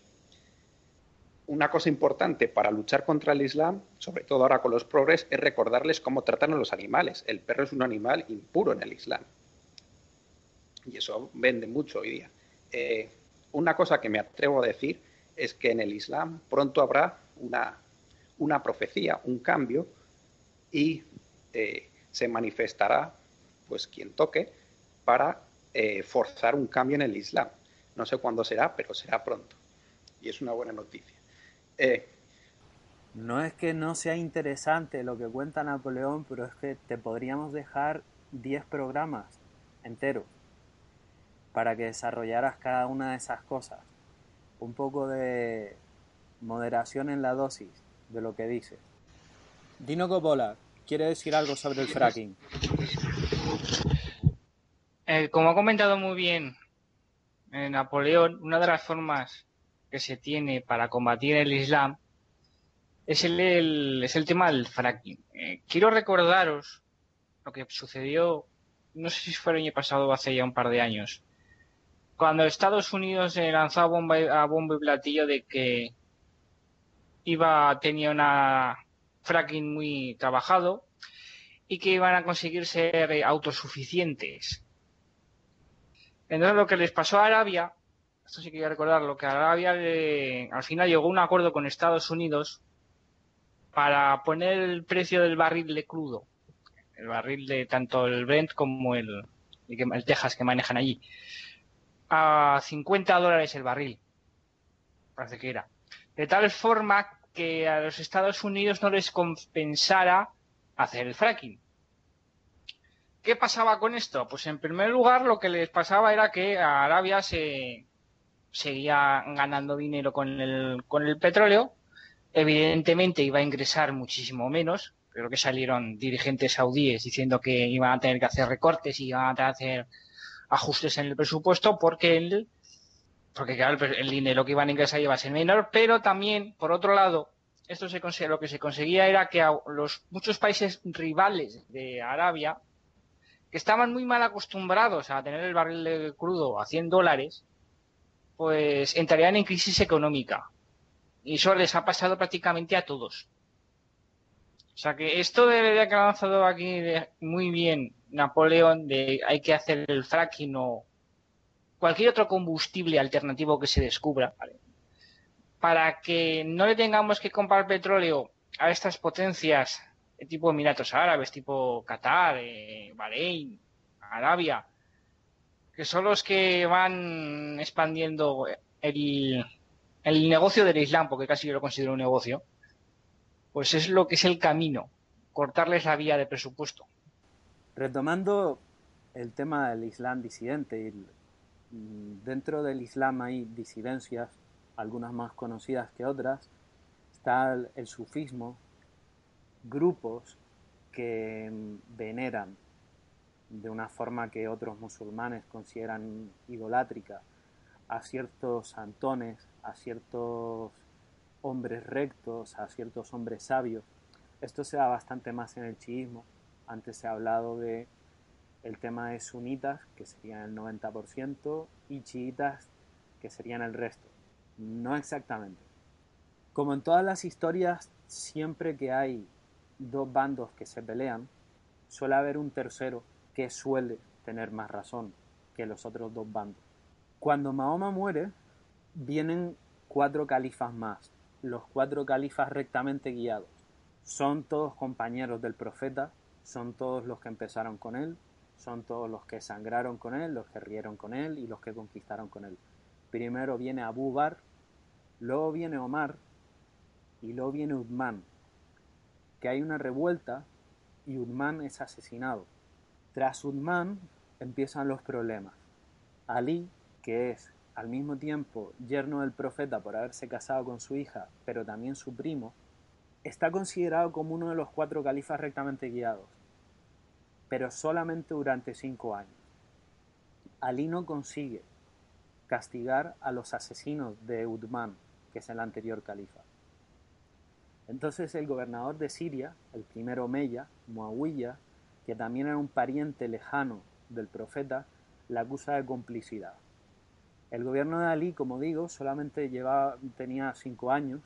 Una cosa importante para luchar contra el Islam, sobre todo ahora con los progres, es recordarles cómo tratan a los animales. El perro es un animal impuro en el Islam. Y eso vende mucho hoy día. Eh, una cosa que me atrevo a decir es que en el Islam pronto habrá una, una profecía, un cambio, y eh, se manifestará pues quien toque para eh, forzar un cambio en el Islam. No sé cuándo será, pero será pronto. Y es una buena noticia. Eh,
no es que no sea interesante lo que cuenta Napoleón, pero es que te podríamos dejar diez programas enteros para que desarrollaras cada una de esas cosas. Un poco de moderación en la dosis de lo que dices. Dino Coppola, ¿quiere decir algo sobre el fracking?
Eh, como ha comentado muy bien eh, Napoleón, una de las formas que se tiene para combatir el Islam es el, el, es el tema del fracking. Eh, quiero recordaros lo que sucedió, no sé si fue el año pasado o hace ya un par de años, cuando Estados Unidos se lanzó a bomba, a bombo y platillo de que iba tenía una fracking muy trabajado y que iban a conseguir ser autosuficientes. Entonces lo que les pasó a Arabia, esto sí quería recordarlo, que Arabia le, al final llegó a un acuerdo con Estados Unidos para poner el precio del barril de crudo, el barril de tanto el Brent como el, el Texas que manejan allí, a cincuenta dólares el barril, parece que era. De tal forma que a los Estados Unidos no les compensara hacer el fracking. ¿Qué pasaba con esto? Pues en primer lugar lo que les pasaba era que a Arabia se seguía ganando dinero con el, con el petróleo. Evidentemente iba a ingresar muchísimo menos. Creo que salieron dirigentes saudíes diciendo que iban a tener que hacer recortes y iban a tener que hacer ajustes en el presupuesto porque el, porque claro, el, el dinero que iban a ingresar iba a ser menor, pero también, por otro lado, esto se consigue, lo que se conseguía era que a los muchos países rivales de Arabia, que estaban muy mal acostumbrados a tener el barril de crudo a cien dólares, pues entrarían en crisis económica. Y eso les ha pasado prácticamente a todos. O sea que esto de la idea que ha lanzado aquí de, muy bien Napoleón, de hay que hacer el fracking o cualquier otro combustible alternativo que se descubra, ¿vale?, para que no le tengamos que comprar petróleo a estas potencias de tipo Emiratos Árabes, tipo Qatar, eh, Bahrein, Arabia, que son los que van expandiendo el, el negocio del Islam, porque casi yo lo considero un negocio, pues es lo que es el camino, cortarles la vía de presupuesto.
Retomando el tema del Islam disidente, dentro del Islam hay disidencias, algunas más conocidas que otras. Está el, el sufismo, grupos que veneran de una forma que otros musulmanes consideran idolátrica a ciertos santones, a ciertos hombres rectos, a ciertos hombres sabios. Esto se da bastante más en el chiismo. Antes se ha hablado de el tema de sunitas, que serían el noventa por ciento, y chiitas, que serían el resto. No exactamente. Como en todas las historias, siempre que hay dos bandos que se pelean, suele haber un tercero que suele tener más razón que los otros dos bandos. Cuando Mahoma muere, vienen cuatro califas más, los cuatro califas rectamente guiados. Son todos compañeros del profeta, son todos los que empezaron con él, son todos los que sangraron con él, los que rieron con él y los que conquistaron con él. Primero viene Abu Bakr, luego viene Omar y luego viene Uthman, que hay una revuelta y Uthman es asesinado. Tras Uthman empiezan los problemas. Ali, que es al mismo tiempo yerno del profeta por haberse casado con su hija, pero también su primo, está considerado como uno de los cuatro califas rectamente guiados, pero solamente durante cinco años. Ali no consigue castigar a los asesinos de Uthman, que es el anterior califa. Entonces el gobernador de Siria, el primer omeya, Muawiyah, que también era un pariente lejano del profeta, la acusa de complicidad. El gobierno de Ali, como digo, solamente llevaba, tenía cinco años,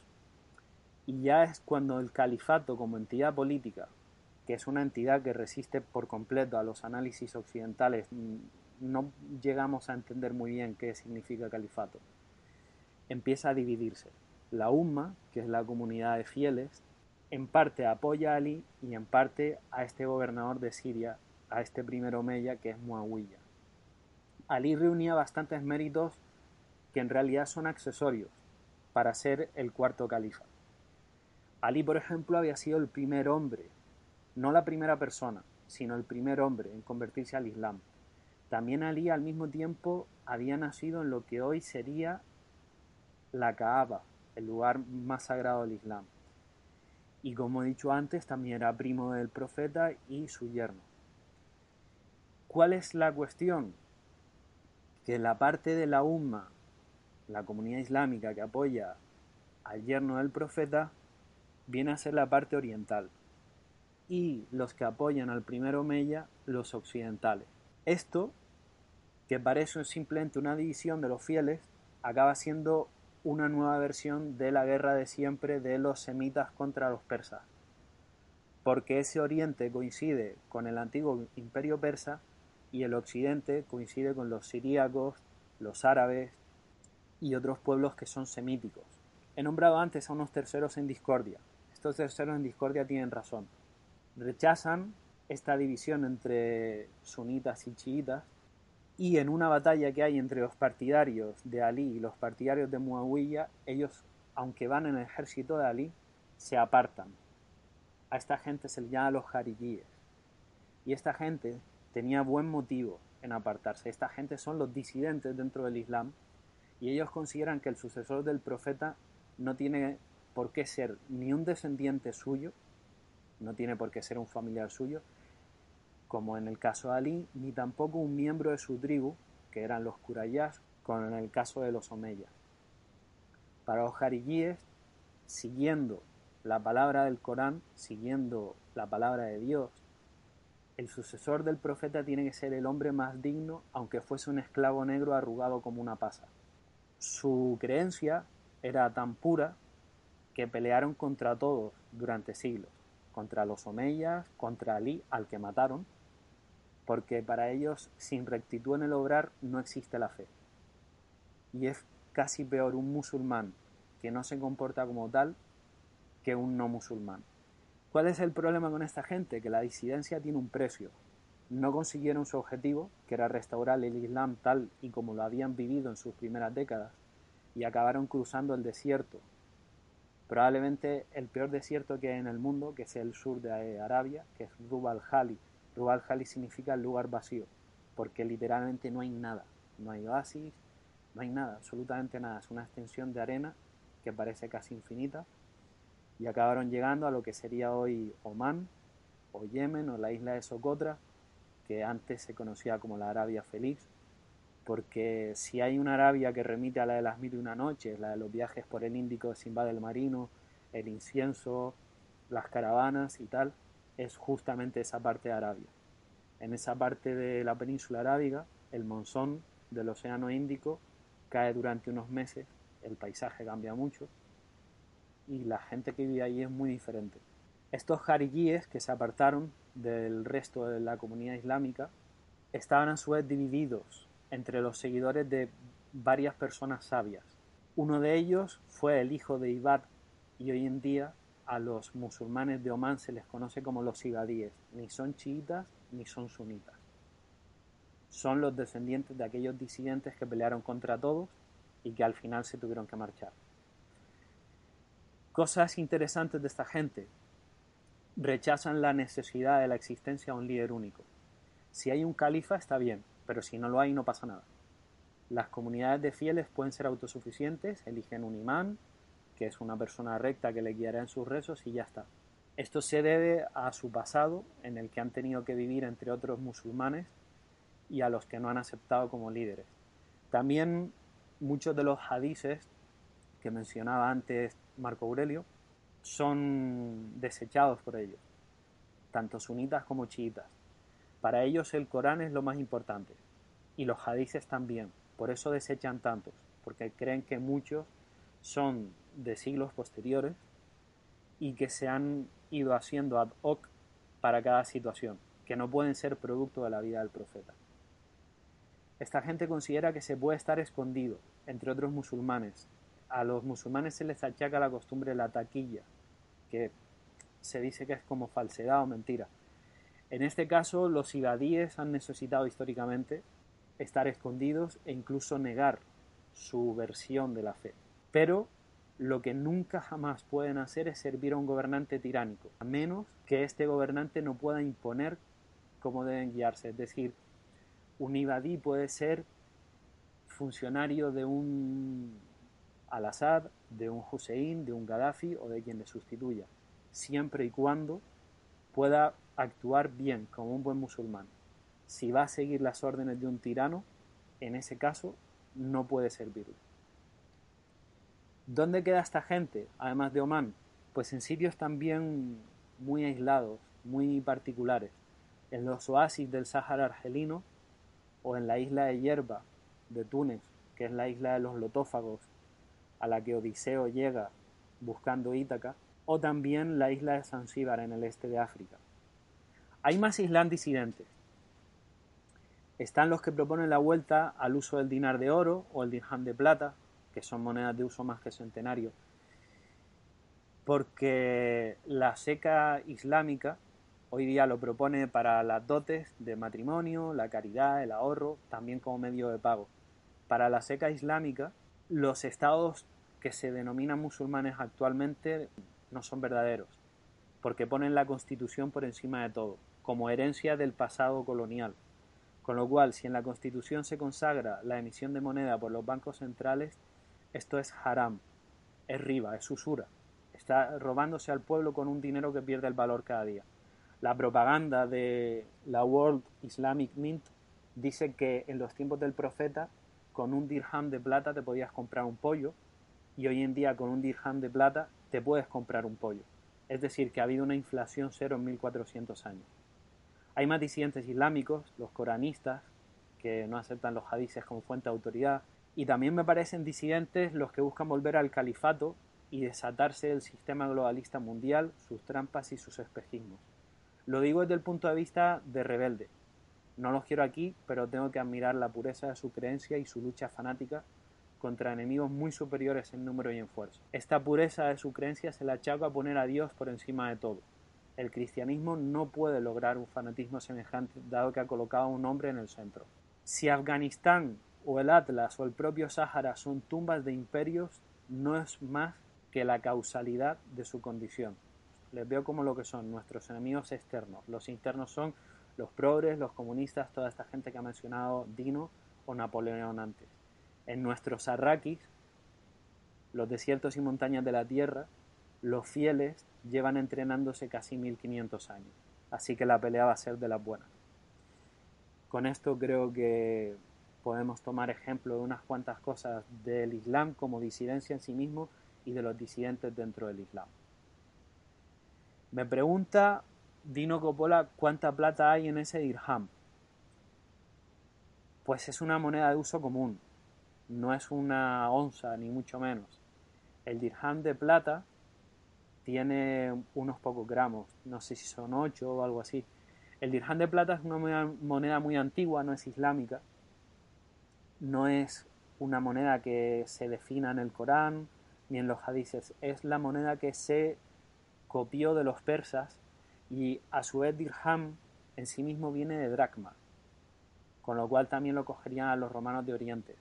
y ya es cuando el califato como entidad política, que es una entidad que resiste por completo a los análisis occidentales, no llegamos a entender muy bien qué significa califato, empieza a dividirse. La Umma, que es la comunidad de fieles, en parte apoya a Ali y en parte a este gobernador de Siria, a este primer omeya que es Muawiyah. Ali reunía bastantes méritos que en realidad son accesorios para ser el cuarto califa. Ali, por ejemplo, había sido el primer hombre, no la primera persona, sino el primer hombre en convertirse al Islam. También Ali al mismo tiempo había nacido en lo que hoy sería la Kaaba, el lugar más sagrado del Islam. Y como he dicho antes, también era primo del profeta y su yerno. ¿Cuál es la cuestión? Que la parte de la Umma, la comunidad islámica que apoya al yerno del profeta, viene a ser la parte oriental. Y los que apoyan al primer omeya, los occidentales. Esto, que parece simplemente una división de los fieles, acaba siendo una nueva versión de la guerra de siempre de los semitas contra los persas, porque ese oriente coincide con el antiguo imperio persa y el occidente coincide con los siríacos, los árabes y otros pueblos que son semíticos. He nombrado antes a unos terceros en discordia. Estos terceros en discordia tienen razón. Rechazan esta división entre sunitas y chiitas, y en una batalla que hay entre los partidarios de Ali y los partidarios de Muawiyah, ellos, aunque van en el ejército de Ali, se apartan. A esta gente se les llama los jarilíes. Y esta gente tenía buen motivo en apartarse. Esta gente son los disidentes dentro del Islam, y ellos consideran que el sucesor del profeta no tiene por qué ser ni un descendiente suyo, no tiene por qué ser un familiar suyo, como en el caso de Ali, ni tampoco un miembro de su tribu, que eran los Quraysh, como en el caso de los Omeyas. Para los jarilíes, siguiendo la palabra del Corán, siguiendo la palabra de Dios, el sucesor del profeta tiene que ser el hombre más digno, aunque fuese un esclavo negro arrugado como una pasa. Su creencia era tan pura que pelearon contra todos durante siglos, contra los Omeyas, contra Ali, al que mataron, porque para ellos, sin rectitud en el obrar, no existe la fe. Y es casi peor un musulmán que no se comporta como tal que un no musulmán. ¿Cuál es el problema con esta gente? Que la disidencia tiene un precio. No consiguieron su objetivo, que era restaurar el Islam tal y como lo habían vivido en sus primeras décadas, y acabaron cruzando el desierto probablemente el peor desierto que hay en el mundo, que es el sur de Arabia, que es Rub al-Khali. Rub al-Khali significa lugar vacío, porque literalmente no hay nada, no hay oasis, no hay nada, absolutamente nada, es una extensión de arena que parece casi infinita, y acabaron llegando a lo que sería hoy Omán, o Yemen, o la isla de Socotra, que antes se conocía como la Arabia Feliz, porque si hay una Arabia que remite a la de las mil y una noches, la de los viajes por el Índico de Sinbad el Marino, el incienso, las caravanas y tal, es justamente esa parte de Arabia. En esa parte de la península arábiga, el monzón del Océano Índico cae durante unos meses, el paisaje cambia mucho y la gente que vive allí es muy diferente. Estos jarilíes que se apartaron del resto de la comunidad islámica estaban a su vez divididos entre los seguidores de varias personas sabias. Uno de ellos fue el hijo de Ibad y hoy en día a los musulmanes de Omán se les conoce como los ibadíes. Ni son chiitas ni son sunitas. Son los descendientes de aquellos disidentes que pelearon contra todos y que al final se tuvieron que marchar. Cosas interesantes de esta gente. Rechazan la necesidad de la existencia de un líder único. Si hay un califa está bien, pero si no lo hay no pasa nada. Las comunidades de fieles pueden ser autosuficientes, eligen un imán, que es una persona recta que le guiará en sus rezos y ya está. Esto se debe a su pasado, en el que han tenido que vivir entre otros musulmanes y a los que no han aceptado como líderes. También muchos de los hadices que mencionaba antes Marco Aurelio son desechados por ellos, tanto sunitas como chiitas. Para ellos el Corán es lo más importante y los hadices también, por eso desechan tantos, porque creen que muchos son de siglos posteriores y que se han ido haciendo ad hoc para cada situación, que no pueden ser producto de la vida del profeta. Esta gente considera que se puede estar escondido entre otros musulmanes. A los musulmanes se les achaca la costumbre de la taquilla, que se dice que es como falsedad o mentira. En este caso, los ibadíes han necesitado históricamente estar escondidos e incluso negar su versión de la fe. Pero lo que nunca jamás pueden hacer es servir a un gobernante tiránico, a menos que este gobernante no pueda imponer cómo deben guiarse. Es decir, un ibadí puede ser funcionario de un al-Assad, de un Hussein, de un Gaddafi o de quien le sustituya, siempre y cuando pueda actuar bien como un buen musulmán. Si va a seguir las órdenes de un tirano, en ese caso no puede servirle. ¿Dónde queda esta gente, además de Omán? Pues en sitios también muy aislados, muy particulares, en los oasis del Sáhara argelino o en la isla de Yerba de Túnez, que es la isla de los lotófagos a la que Odiseo llega buscando Ítaca, o también la isla de Zanzíbar en el este de África. Hay más islam disidentes. Están los que proponen la vuelta al uso del dinar de oro o el dirham de plata, que son monedas de uso más que centenario, porque la seca islámica hoy día lo propone para las dotes de matrimonio, la caridad, el ahorro, también como medio de pago. Para la seca islámica, los estados que se denominan musulmanes actualmente no son verdaderos, porque ponen la Constitución por encima de todo, como herencia del pasado colonial. Con lo cual, si en la Constitución se consagra la emisión de moneda por los bancos centrales, esto es haram, es riba, es usura. Está robándose al pueblo con un dinero que pierde el valor cada día. La propaganda de la World Islamic Mint dice que en los tiempos del profeta, con un dirham de plata te podías comprar un pollo, y hoy en día con un dirham de plata te puedes comprar un pollo. Es decir, que ha habido una inflación cero en mil cuatrocientos años. Hay más disidentes islámicos, los coranistas, que no aceptan los hadices como fuente de autoridad, y también me parecen disidentes los que buscan volver al califato y desatarse del sistema globalista mundial, sus trampas y sus espejismos. Lo digo desde el punto de vista de rebelde. No los quiero aquí, pero tengo que admirar la pureza de su creencia y su lucha fanática contra enemigos muy superiores en número y en fuerza. Esta pureza de su creencia se la achaca a poner a Dios por encima de todo. El cristianismo no puede lograr un fanatismo semejante, dado que ha colocado a un hombre en el centro. Si Afganistán o el Atlas o el propio Sáhara son tumbas de imperios, no es más que la causalidad de su condición. Les veo como lo que son nuestros enemigos externos. Los internos son los progres, los comunistas, toda esta gente que ha mencionado Dino o Napoleón antes. En nuestros arrakis, los desiertos y montañas de la tierra, los fieles llevan entrenándose casi mil quinientos años. Así que la pelea va a ser de las buenas. Con esto creo que podemos tomar ejemplo de unas cuantas cosas del Islam como disidencia en sí mismo y de los disidentes dentro del Islam. Me pregunta Dino Coppola cuánta plata hay en ese dirham. Pues es una moneda de uso común, no es una onza ni mucho menos. El dirham de plata tiene unos pocos gramos, no sé si son ocho o algo así. El dirham de plata es una moneda muy antigua, no es islámica, no es una moneda que se defina en el Corán ni en los hadices, es la moneda que se copió de los persas y a su vez dirham en sí mismo viene de dracma, con lo cual también lo cogerían a los romanos de Oriente.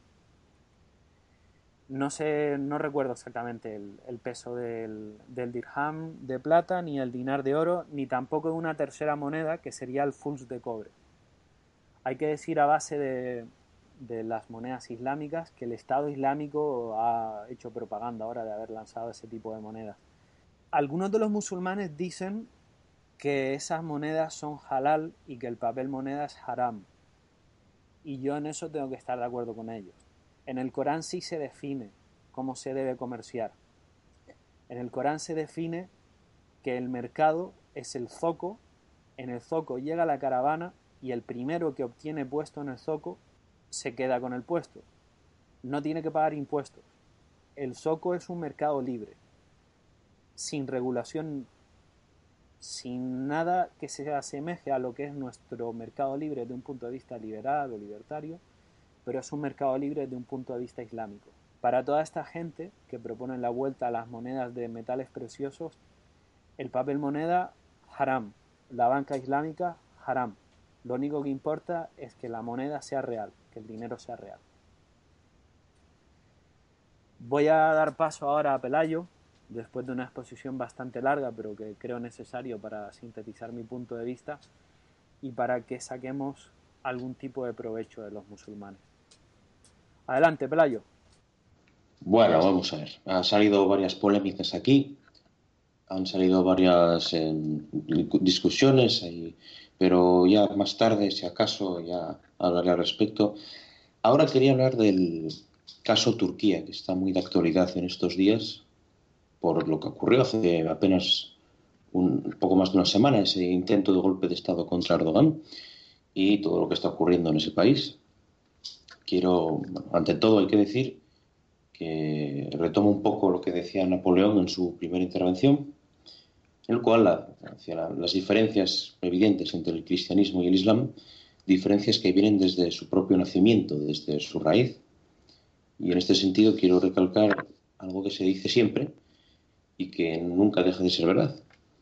No sé, no recuerdo exactamente el, el peso del, del dirham de plata, ni el dinar de oro, ni tampoco de una tercera moneda que sería el fulls de cobre. Hay que decir a base de, de las monedas islámicas que el Estado Islámico ha hecho propaganda ahora de haber lanzado ese tipo de monedas. Algunos de los musulmanes dicen que esas monedas son halal y que el papel moneda es haram. Y yo en eso tengo que estar de acuerdo con ellos. En el Corán sí se define cómo se debe comerciar. En el Corán se define que el mercado es el zoco, en el zoco llega la caravana y el primero que obtiene puesto en el zoco se queda con el puesto. No tiene que pagar impuestos. El zoco es un mercado libre, sin regulación, sin nada que se asemeje a lo que es nuestro mercado libre desde un punto de vista liberal o libertario, pero es un mercado libre desde un punto de vista islámico. Para toda esta gente que propone la vuelta a las monedas de metales preciosos, el papel moneda, haram. La banca islámica, haram. Lo único que importa es que la moneda sea real, que el dinero sea real. Voy a dar paso ahora a Pelayo, después de una exposición bastante larga, pero que creo necesario para sintetizar mi punto de vista y para que saquemos algún tipo de provecho de los musulmanes. Adelante, Pelayo.
Bueno, vamos a ver. Han salido varias polémicas aquí, han salido varias eh, discusiones, ahí, pero ya más tarde, si acaso, ya hablaré al respecto. Ahora quería hablar del caso Turquía, que está muy de actualidad en estos días, por lo que ocurrió hace apenas un poco más de una semana, ese intento de golpe de Estado contra Erdogan y todo lo que está ocurriendo en ese país. Quiero, bueno, ante todo hay que decir que retomo un poco lo que decía Napoleón en su primera intervención, en el cual la, hacia la, las diferencias evidentes entre el cristianismo y el islam, diferencias que vienen desde su propio nacimiento, desde su raíz. Y en este sentido quiero recalcar algo que se dice siempre y que nunca deja de ser verdad,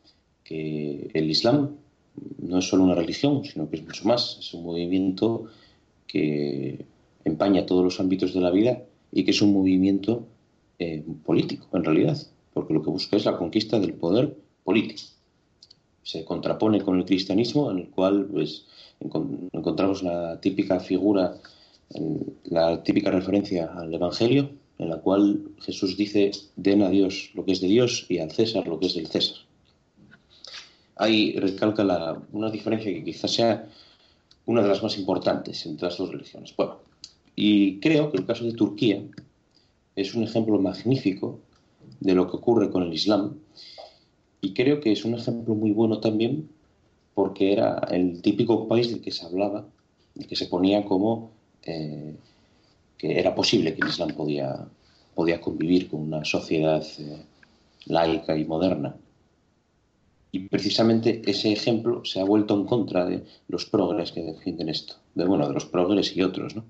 que el islam no es solo una religión, sino que es mucho más, es un movimiento que empaña todos los ámbitos de la vida y que es un movimiento eh, político, en realidad, porque lo que busca es la conquista del poder político. Se contrapone con el cristianismo, en el cual pues, encont- encontramos la típica figura, la típica referencia al Evangelio, en la cual Jesús dice: den a Dios lo que es de Dios y al César lo que es del César. Ahí recalca la, una diferencia que quizás sea una de las más importantes entre las dos religiones. Bueno, y creo que el caso de Turquía es un ejemplo magnífico de lo que ocurre con el Islam, y creo que es un ejemplo muy bueno también porque era el típico país del que se hablaba, del que se ponía como eh, que era posible que el Islam podía, podía convivir con una sociedad eh, laica y moderna. Y precisamente ese ejemplo se ha vuelto en contra de los progres que defienden esto, de, bueno, de los progres y otros, ¿no?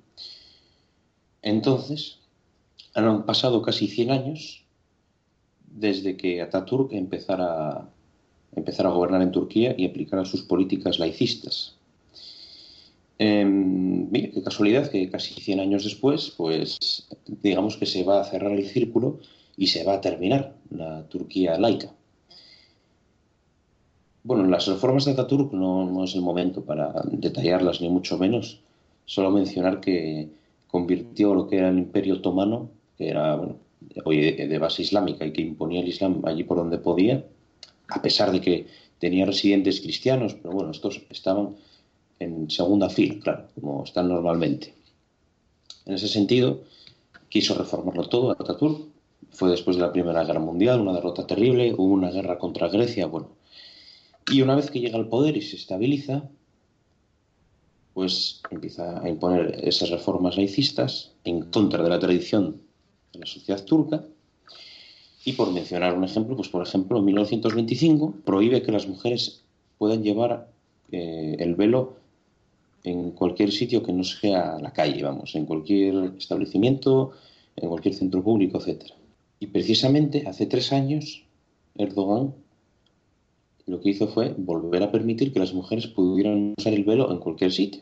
Entonces, han pasado casi cien años desde que Atatürk empezara, empezara a gobernar en Turquía y aplicara sus políticas laicistas. Eh, mire, qué casualidad que casi cien años después, pues digamos que se va a cerrar el círculo y se va a terminar la Turquía laica. Bueno, las reformas de Ataturk no, no es el momento para detallarlas, ni mucho menos. Solo mencionar que convirtió lo que era el Imperio Otomano, que era bueno, hoy de base islámica y que imponía el Islam allí por donde podía, a pesar de que tenía residentes cristianos, pero bueno, estos estaban en segunda fila, claro, como están normalmente. En ese sentido, quiso reformarlo todo Ataturk. Fue después de la Primera Guerra Mundial, una derrota terrible, hubo una guerra contra Grecia, bueno. Y una vez que llega al poder y se estabiliza, pues empieza a imponer esas reformas laicistas en contra de la tradición de la sociedad turca. Y por mencionar un ejemplo, pues por ejemplo, en mil novecientos veinticinco prohíbe que las mujeres puedan llevar eh, el velo en cualquier sitio que no sea la calle, vamos, en cualquier establecimiento, en cualquier centro público, etcétera. Y precisamente hace tres años, Erdogan lo que hizo fue volver a permitir que las mujeres pudieran usar el velo en cualquier sitio.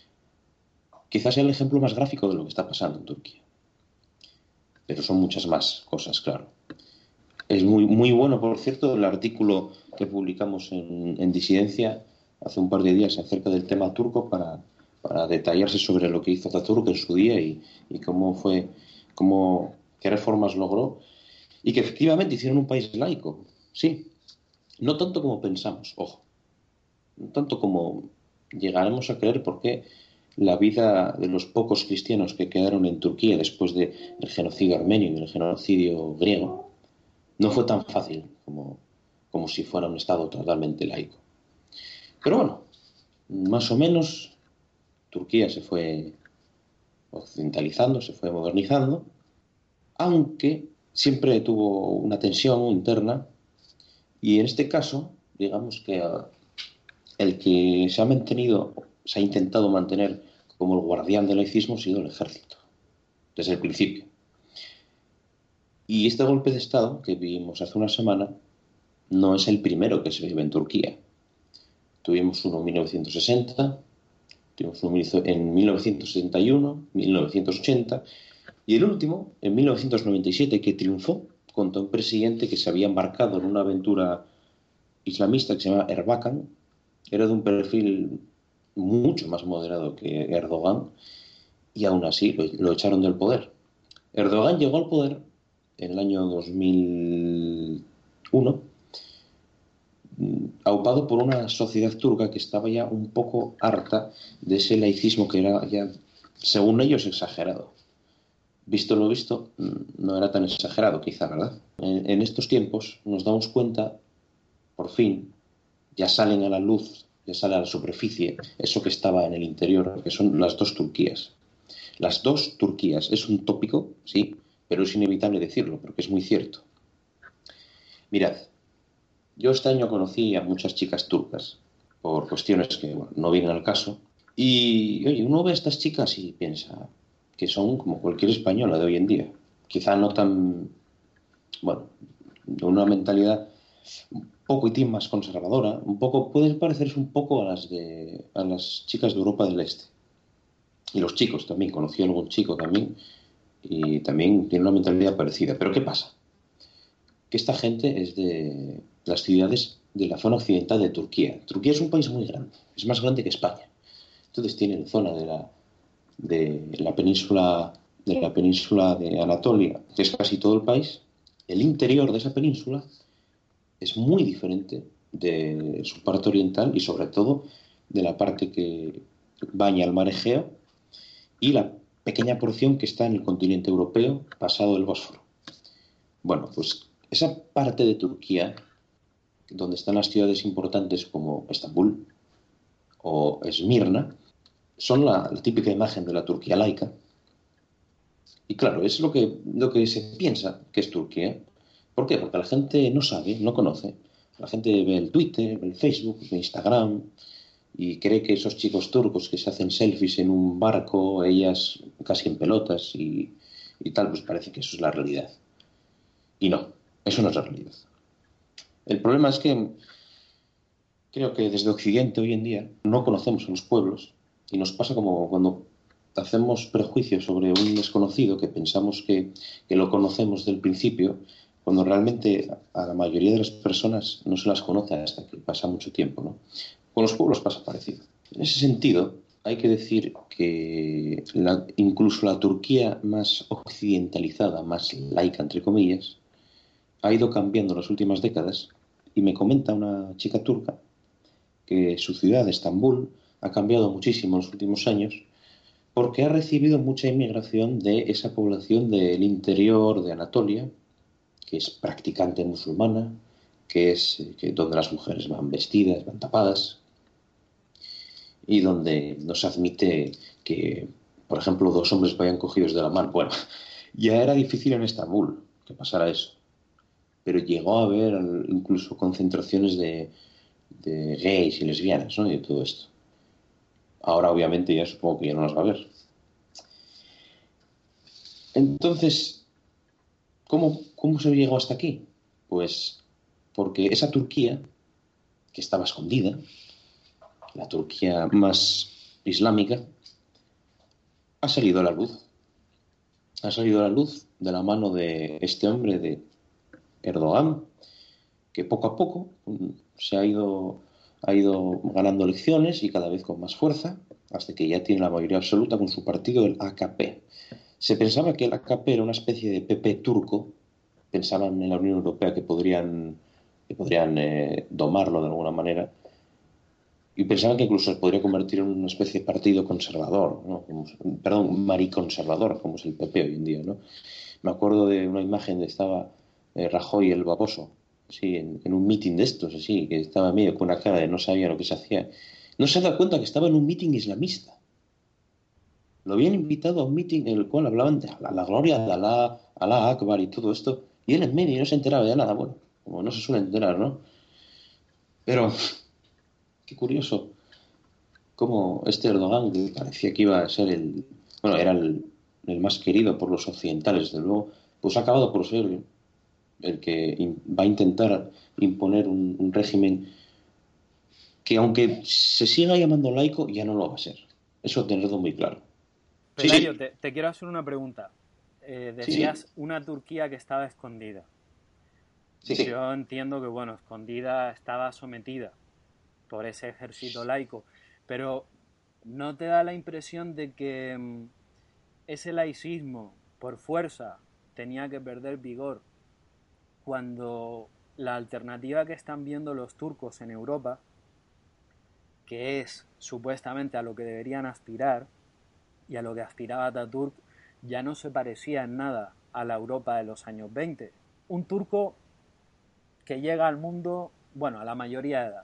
Quizás sea el ejemplo más gráfico de lo que está pasando en Turquía. Pero son muchas más cosas, claro. Es muy, muy bueno, por cierto, el artículo que publicamos en, en Disidencia hace un par de días acerca del tema turco para, para detallarse sobre lo que hizo Ataturk en su día y, y cómo fue, cómo, qué reformas logró y que efectivamente hicieron un país laico. Sí. No tanto como pensamos, ojo, no tanto como llegaremos a creer, porque la vida de los pocos cristianos que quedaron en Turquía después del genocidio armenio y el genocidio griego no fue tan fácil como, como si fuera un estado totalmente laico. Pero bueno, más o menos Turquía se fue occidentalizando, se fue modernizando, aunque siempre tuvo una tensión interna. Y en este caso, digamos que uh, el que se ha mantenido, se ha intentado mantener como el guardián del laicismo ha sido el ejército, desde el principio. Y este golpe de Estado que vimos hace una semana no es el primero que se vive en Turquía. Tuvimos uno en mil novecientos sesenta, tuvimos uno en mil novecientos setenta y uno, mil novecientos ochenta, y el último en mil novecientos noventa y siete, que triunfó contra un presidente que se había embarcado en una aventura islamista que se llama Erbakan. Era de un perfil mucho más moderado que Erdogan y aún así lo, lo echaron del poder. Erdogan llegó al poder en el año dos mil uno, aupado por una sociedad turca que estaba ya un poco harta de ese laicismo que era ya, según ellos, exagerado. Visto lo visto, no era tan exagerado quizá, ¿verdad? En, en estos tiempos nos damos cuenta, por fin, ya salen a la luz, ya sale a la superficie eso que estaba en el interior, que son las dos Turquías. Las dos Turquías. Es un tópico, sí, pero es inevitable decirlo, porque es muy cierto. Mirad, yo este año conocí a muchas chicas turcas, por cuestiones que bueno, no vienen al caso, y oye, uno ve a estas chicas y piensa que son como cualquier española de hoy en día. Quizá no tan, bueno, de una mentalidad un poquitín más conservadora, un poco, puede parecerse un poco a las de a las chicas de Europa del Este. Y los chicos también, conocí a algún chico también, y también tiene una mentalidad parecida. Pero ¿qué pasa? Que esta gente es de las ciudades de la zona occidental de Turquía. Turquía es un país muy grande, es más grande que España. Entonces tienen zona de la de la península de la península de Anatolia, que es casi todo el país. El interior de esa península es muy diferente de su parte oriental y sobre todo de la parte que baña el mar Egeo y la pequeña porción que está en el continente europeo pasado el Bósforo. Bueno, pues esa parte de Turquía donde están las ciudades importantes como Estambul o Esmirna son la, la típica imagen de la Turquía laica. Y claro, es lo que, lo que se piensa que es Turquía. ¿Por qué? Porque la gente no sabe, no conoce. La gente ve el Twitter, ve el Facebook, ve Instagram y cree que esos chicos turcos que se hacen selfies en un barco, ellas casi en pelotas y, y tal, pues parece que eso es la realidad. Y no, eso no es la realidad. El problema es que creo que desde Occidente hoy en día no conocemos a los pueblos y nos pasa como cuando hacemos prejuicios sobre un desconocido que pensamos que, que lo conocemos del principio, cuando realmente a la mayoría de las personas no se las conoce hasta que pasa mucho tiempo, ¿no? Con los pueblos pasa parecido. En ese sentido, hay que decir que la, incluso la Turquía más occidentalizada, más laica, entre comillas, ha ido cambiando en las últimas décadas, y me comenta una chica turca que su ciudad, Estambul, ha cambiado muchísimo en los últimos años porque ha recibido mucha inmigración de esa población del interior de Anatolia, que es practicante musulmana, que es que donde las mujeres van vestidas, van tapadas, y donde no se admite que, por ejemplo, dos hombres vayan cogidos de la mano. Bueno, ya era difícil en Estambul que pasara eso, pero llegó a haber incluso concentraciones de, de gays y lesbianas, ¿no? Y de todo esto. Ahora, obviamente, ya supongo que ya no las va a ver. Entonces, ¿cómo, cómo se llegó hasta aquí? Pues porque esa Turquía, que estaba escondida, la Turquía más islámica, ha salido a la luz. Ha salido a la luz de la mano de este hombre, de Erdogan, que poco a poco se ha ido, ha ido ganando elecciones y cada vez con más fuerza, hasta que ya tiene la mayoría absoluta con su partido, el A K P. Se pensaba que el A K P era una especie de P P turco. Pensaban en la Unión Europea que podrían, que podrían eh, domarlo de alguna manera, y pensaban que incluso se podría convertir en una especie de partido conservador, ¿no? Como, perdón, mariconservador, como es el P P hoy en día, ¿no? Me acuerdo de una imagen de estaba eh, Rajoy el baboso, sí, en, en un mitin de estos, así, que estaba medio con una cara de no sabía lo que se hacía. No se da cuenta que estaba en un mitin islamista. Lo habían invitado a un mitin en el cual hablaban de la, la gloria de Alá, Alá Akbar y todo esto, y él en medio no se enteraba de nada. Bueno, como no se suele enterar, ¿no? Pero qué curioso cómo este Erdogan, que parecía que iba a ser el, bueno, era el, el más querido por los occidentales, desde luego, pues ha acabado por ser el que in, va a intentar imponer un, un régimen que, aunque se siga llamando laico, ya no lo va a ser. Eso tenerlo muy claro.
Pelayo,
Sí, sí.
te, te quiero hacer una pregunta. Eh, decías
Sí.
una Turquía que estaba escondida.
Sí, sí.
Yo entiendo que, bueno, escondida estaba sometida por ese ejército laico, pero ¿no te da la impresión de que mmm, ese laicismo por fuerza tenía que perder vigor cuando la alternativa que están viendo los turcos en Europa, que es supuestamente a lo que deberían aspirar y a lo que aspiraba Ataturk, ya no se parecía en nada a la Europa de los años veinte? Un turco que llega al mundo, bueno, a la mayoría de edad,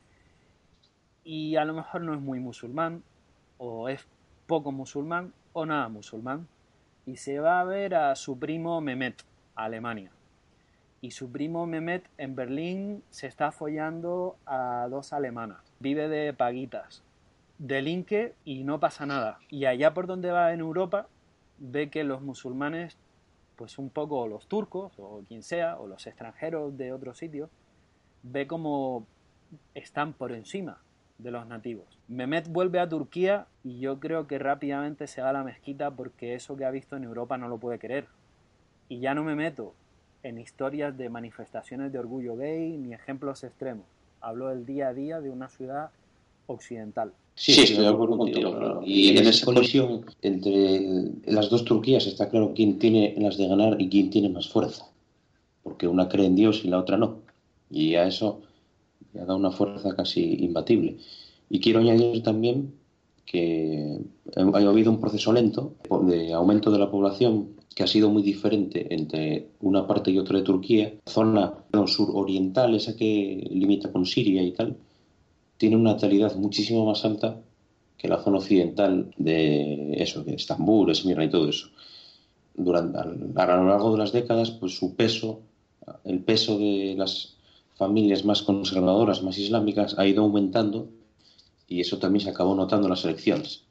y a lo mejor no es muy musulmán, o es poco musulmán, o nada musulmán, y se va a ver a su primo Mehmet a Alemania. Y su primo Mehmet en Berlín se está follando a dos alemanas. Vive de paguitas, delinque y no pasa nada. Y allá por donde va en Europa, ve que los musulmanes, pues un poco los turcos, o quien sea, o los extranjeros de otros sitios, ve como están por encima de los nativos. Mehmet vuelve a Turquía y yo creo que rápidamente se va a la mezquita porque eso que ha visto en Europa no lo puede creer. Y ya no me meto en historias de manifestaciones de orgullo gay ni ejemplos extremos. Hablo del día a día de una ciudad occidental.
Sí, sí, estoy de acuerdo contigo, claro. Y en esa colisión entre las dos Turquías está claro quién tiene las de ganar y quién tiene más fuerza. Porque una cree en Dios y la otra no. Y a eso ya da una fuerza casi imbatible. Y quiero añadir también que ha habido un proceso lento de aumento de la población que ha sido muy diferente entre una parte y otra de Turquía. La zona suroriental, esa que limita con Siria y tal, tiene una natalidad muchísimo más alta que la zona occidental de eso, de Estambul, Esmirna y todo eso. Durante, a lo largo de las décadas, pues su peso, el peso de las familias más conservadoras, más islámicas, ha ido aumentando, y eso también se acabó notando en las elecciones.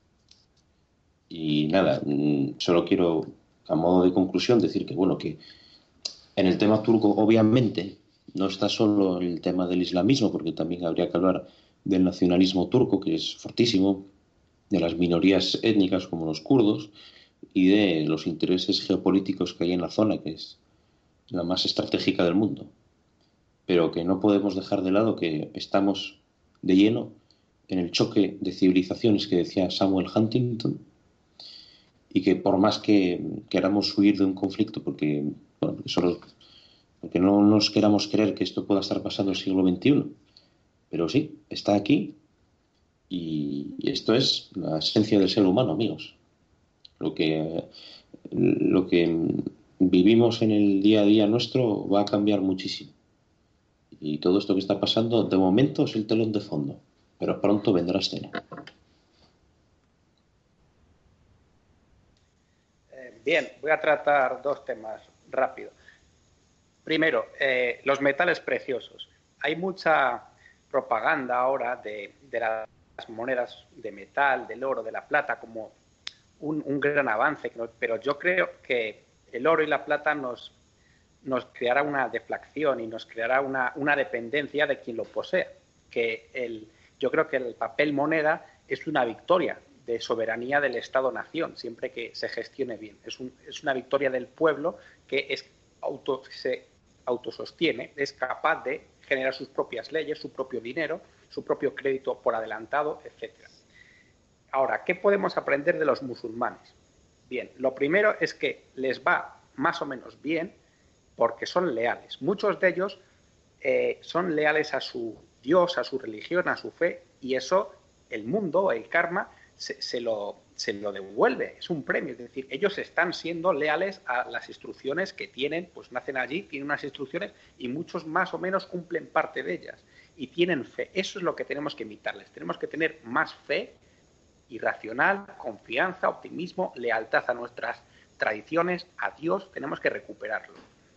Y nada, solo quiero, a modo de conclusión, decir que, bueno, que en el tema turco, obviamente, no está solo el tema del islamismo, porque también habría que hablar del nacionalismo turco, que es fortísimo, de las minorías étnicas como los kurdos y de los intereses geopolíticos que hay en la zona, que es la más estratégica del mundo. Pero que no podemos dejar de lado que estamos de lleno en el choque de civilizaciones que decía Samuel Huntington, y que por más que queramos huir de un conflicto, porque, bueno, porque, solo, porque no nos queramos creer que esto pueda estar pasando en el siglo veintiuno, pero sí, está aquí. Y esto es la esencia del ser humano, amigos. Lo que, lo que vivimos en el día a día nuestro va a cambiar muchísimo. Y todo esto que está pasando, de momento, es el telón de fondo. Pero pronto vendrá escena.
Eh, bien, voy a tratar dos temas rápido. Primero, eh, los metales preciosos. Hay mucha propaganda ahora de, de las monedas de metal, del oro, de la plata, como un, un gran avance, pero yo creo que el oro y la plata nos, nos creará una deflación y nos creará una, una dependencia de quien lo posea. Que el, yo creo que el papel moneda es una victoria de soberanía del Estado-nación, siempre que se gestione bien. Es, un, es una victoria del pueblo que es auto, se autosostiene, es capaz de generar sus propias leyes, su propio dinero, su propio crédito por adelantado, etcétera. Ahora, ¿qué podemos aprender de los musulmanes? Bien, lo primero es que les va más o menos bien porque son leales. Muchos de ellos eh, son leales a su Dios, a su religión, a su fe, y eso el mundo, el karma, se, se, lo, se lo devuelve. Es un premio, es decir, ellos están siendo leales a las instrucciones que tienen, pues nacen allí, tienen unas instrucciones y muchos más o menos cumplen parte de ellas y tienen fe. Eso es lo que tenemos que imitarles. Tenemos que tener más fe irracional, confianza, optimismo, lealtad a nuestras tradiciones, a Dios, tenemos que recuperarlo.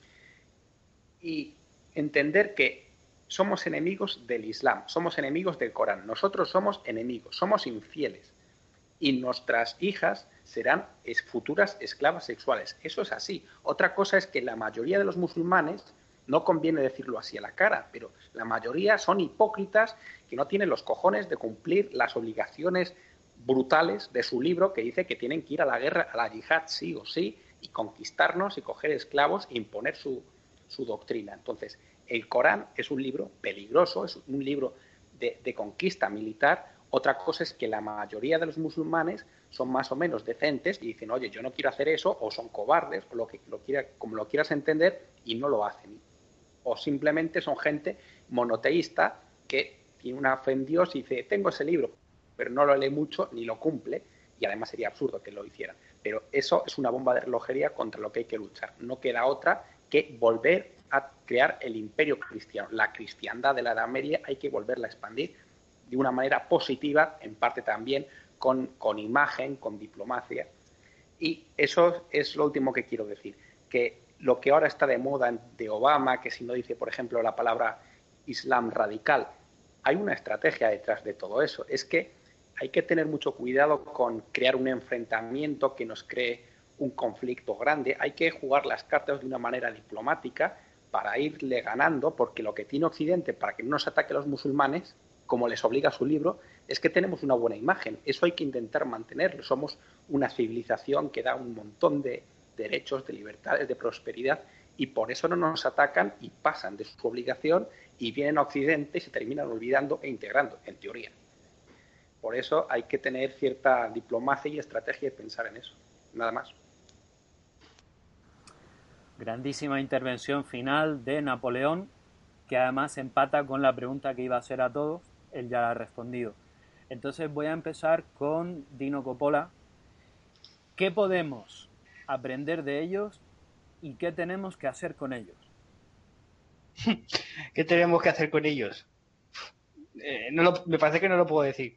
Y entender que somos enemigos del Islam, somos enemigos del Corán, nosotros somos enemigos, somos infieles y nuestras hijas serán futuras esclavas sexuales. Eso es así. Otra cosa es que la mayoría de los musulmanes, no conviene decirlo así a la cara, pero la mayoría son hipócritas que no tienen los cojones de cumplir las obligaciones brutales de su libro, que dice que tienen que ir a la guerra, a la yihad sí o sí, y conquistarnos y coger esclavos e imponer su, su doctrina. Entonces, el Corán es un libro peligroso, es un libro de, de conquista militar. Otra cosa es que la mayoría de los musulmanes son más o menos decentes y dicen, oye, yo no quiero hacer eso, o son cobardes, o lo que, lo quiera, como lo quieras entender, y no lo hacen. O simplemente son gente monoteísta que tiene una fe en Dios y dice, tengo ese libro, pero no lo lee mucho ni lo cumple, y además sería absurdo que lo hicieran. Pero eso es una bomba de relojería contra lo que hay que luchar. No queda otra que volver a crear el imperio cristiano. La cristiandad de la Edad Media hay que volverla a expandir de una manera positiva, en parte también con, con imagen, con diplomacia. Y eso es lo último que quiero decir, que lo que ahora está de moda de Obama, que si no dice, por ejemplo, la palabra Islam radical, hay una estrategia detrás de todo eso. Es que hay que tener mucho cuidado con crear un enfrentamiento que nos cree un conflicto grande. Hay que jugar las cartas de una manera diplomática para irle ganando, porque lo que tiene Occidente para que no nos ataque a los musulmanes, como les obliga su libro, es que tenemos una buena imagen. Eso hay que intentar mantenerlo. Somos una civilización que da un montón de derechos, de libertades, de prosperidad, y por eso no nos atacan y pasan de su obligación y vienen a Occidente y se terminan olvidando e integrando, en teoría. Por eso hay que tener cierta diplomacia y estrategia y pensar en eso. Nada más.
Grandísima intervención final de Napoleón, que además empata con la pregunta que iba a hacer a todos. Él ya la ha respondido. Entonces voy a empezar con Dino Coppola. ¿Qué podemos aprender de ellos y qué tenemos que hacer con ellos?
¿Qué tenemos que hacer con ellos? Eh, no lo, me parece que no lo puedo decir.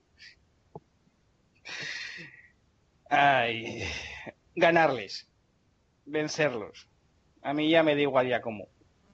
Ay, ganarles, vencerlos. A mí ya me da igual ya cómo.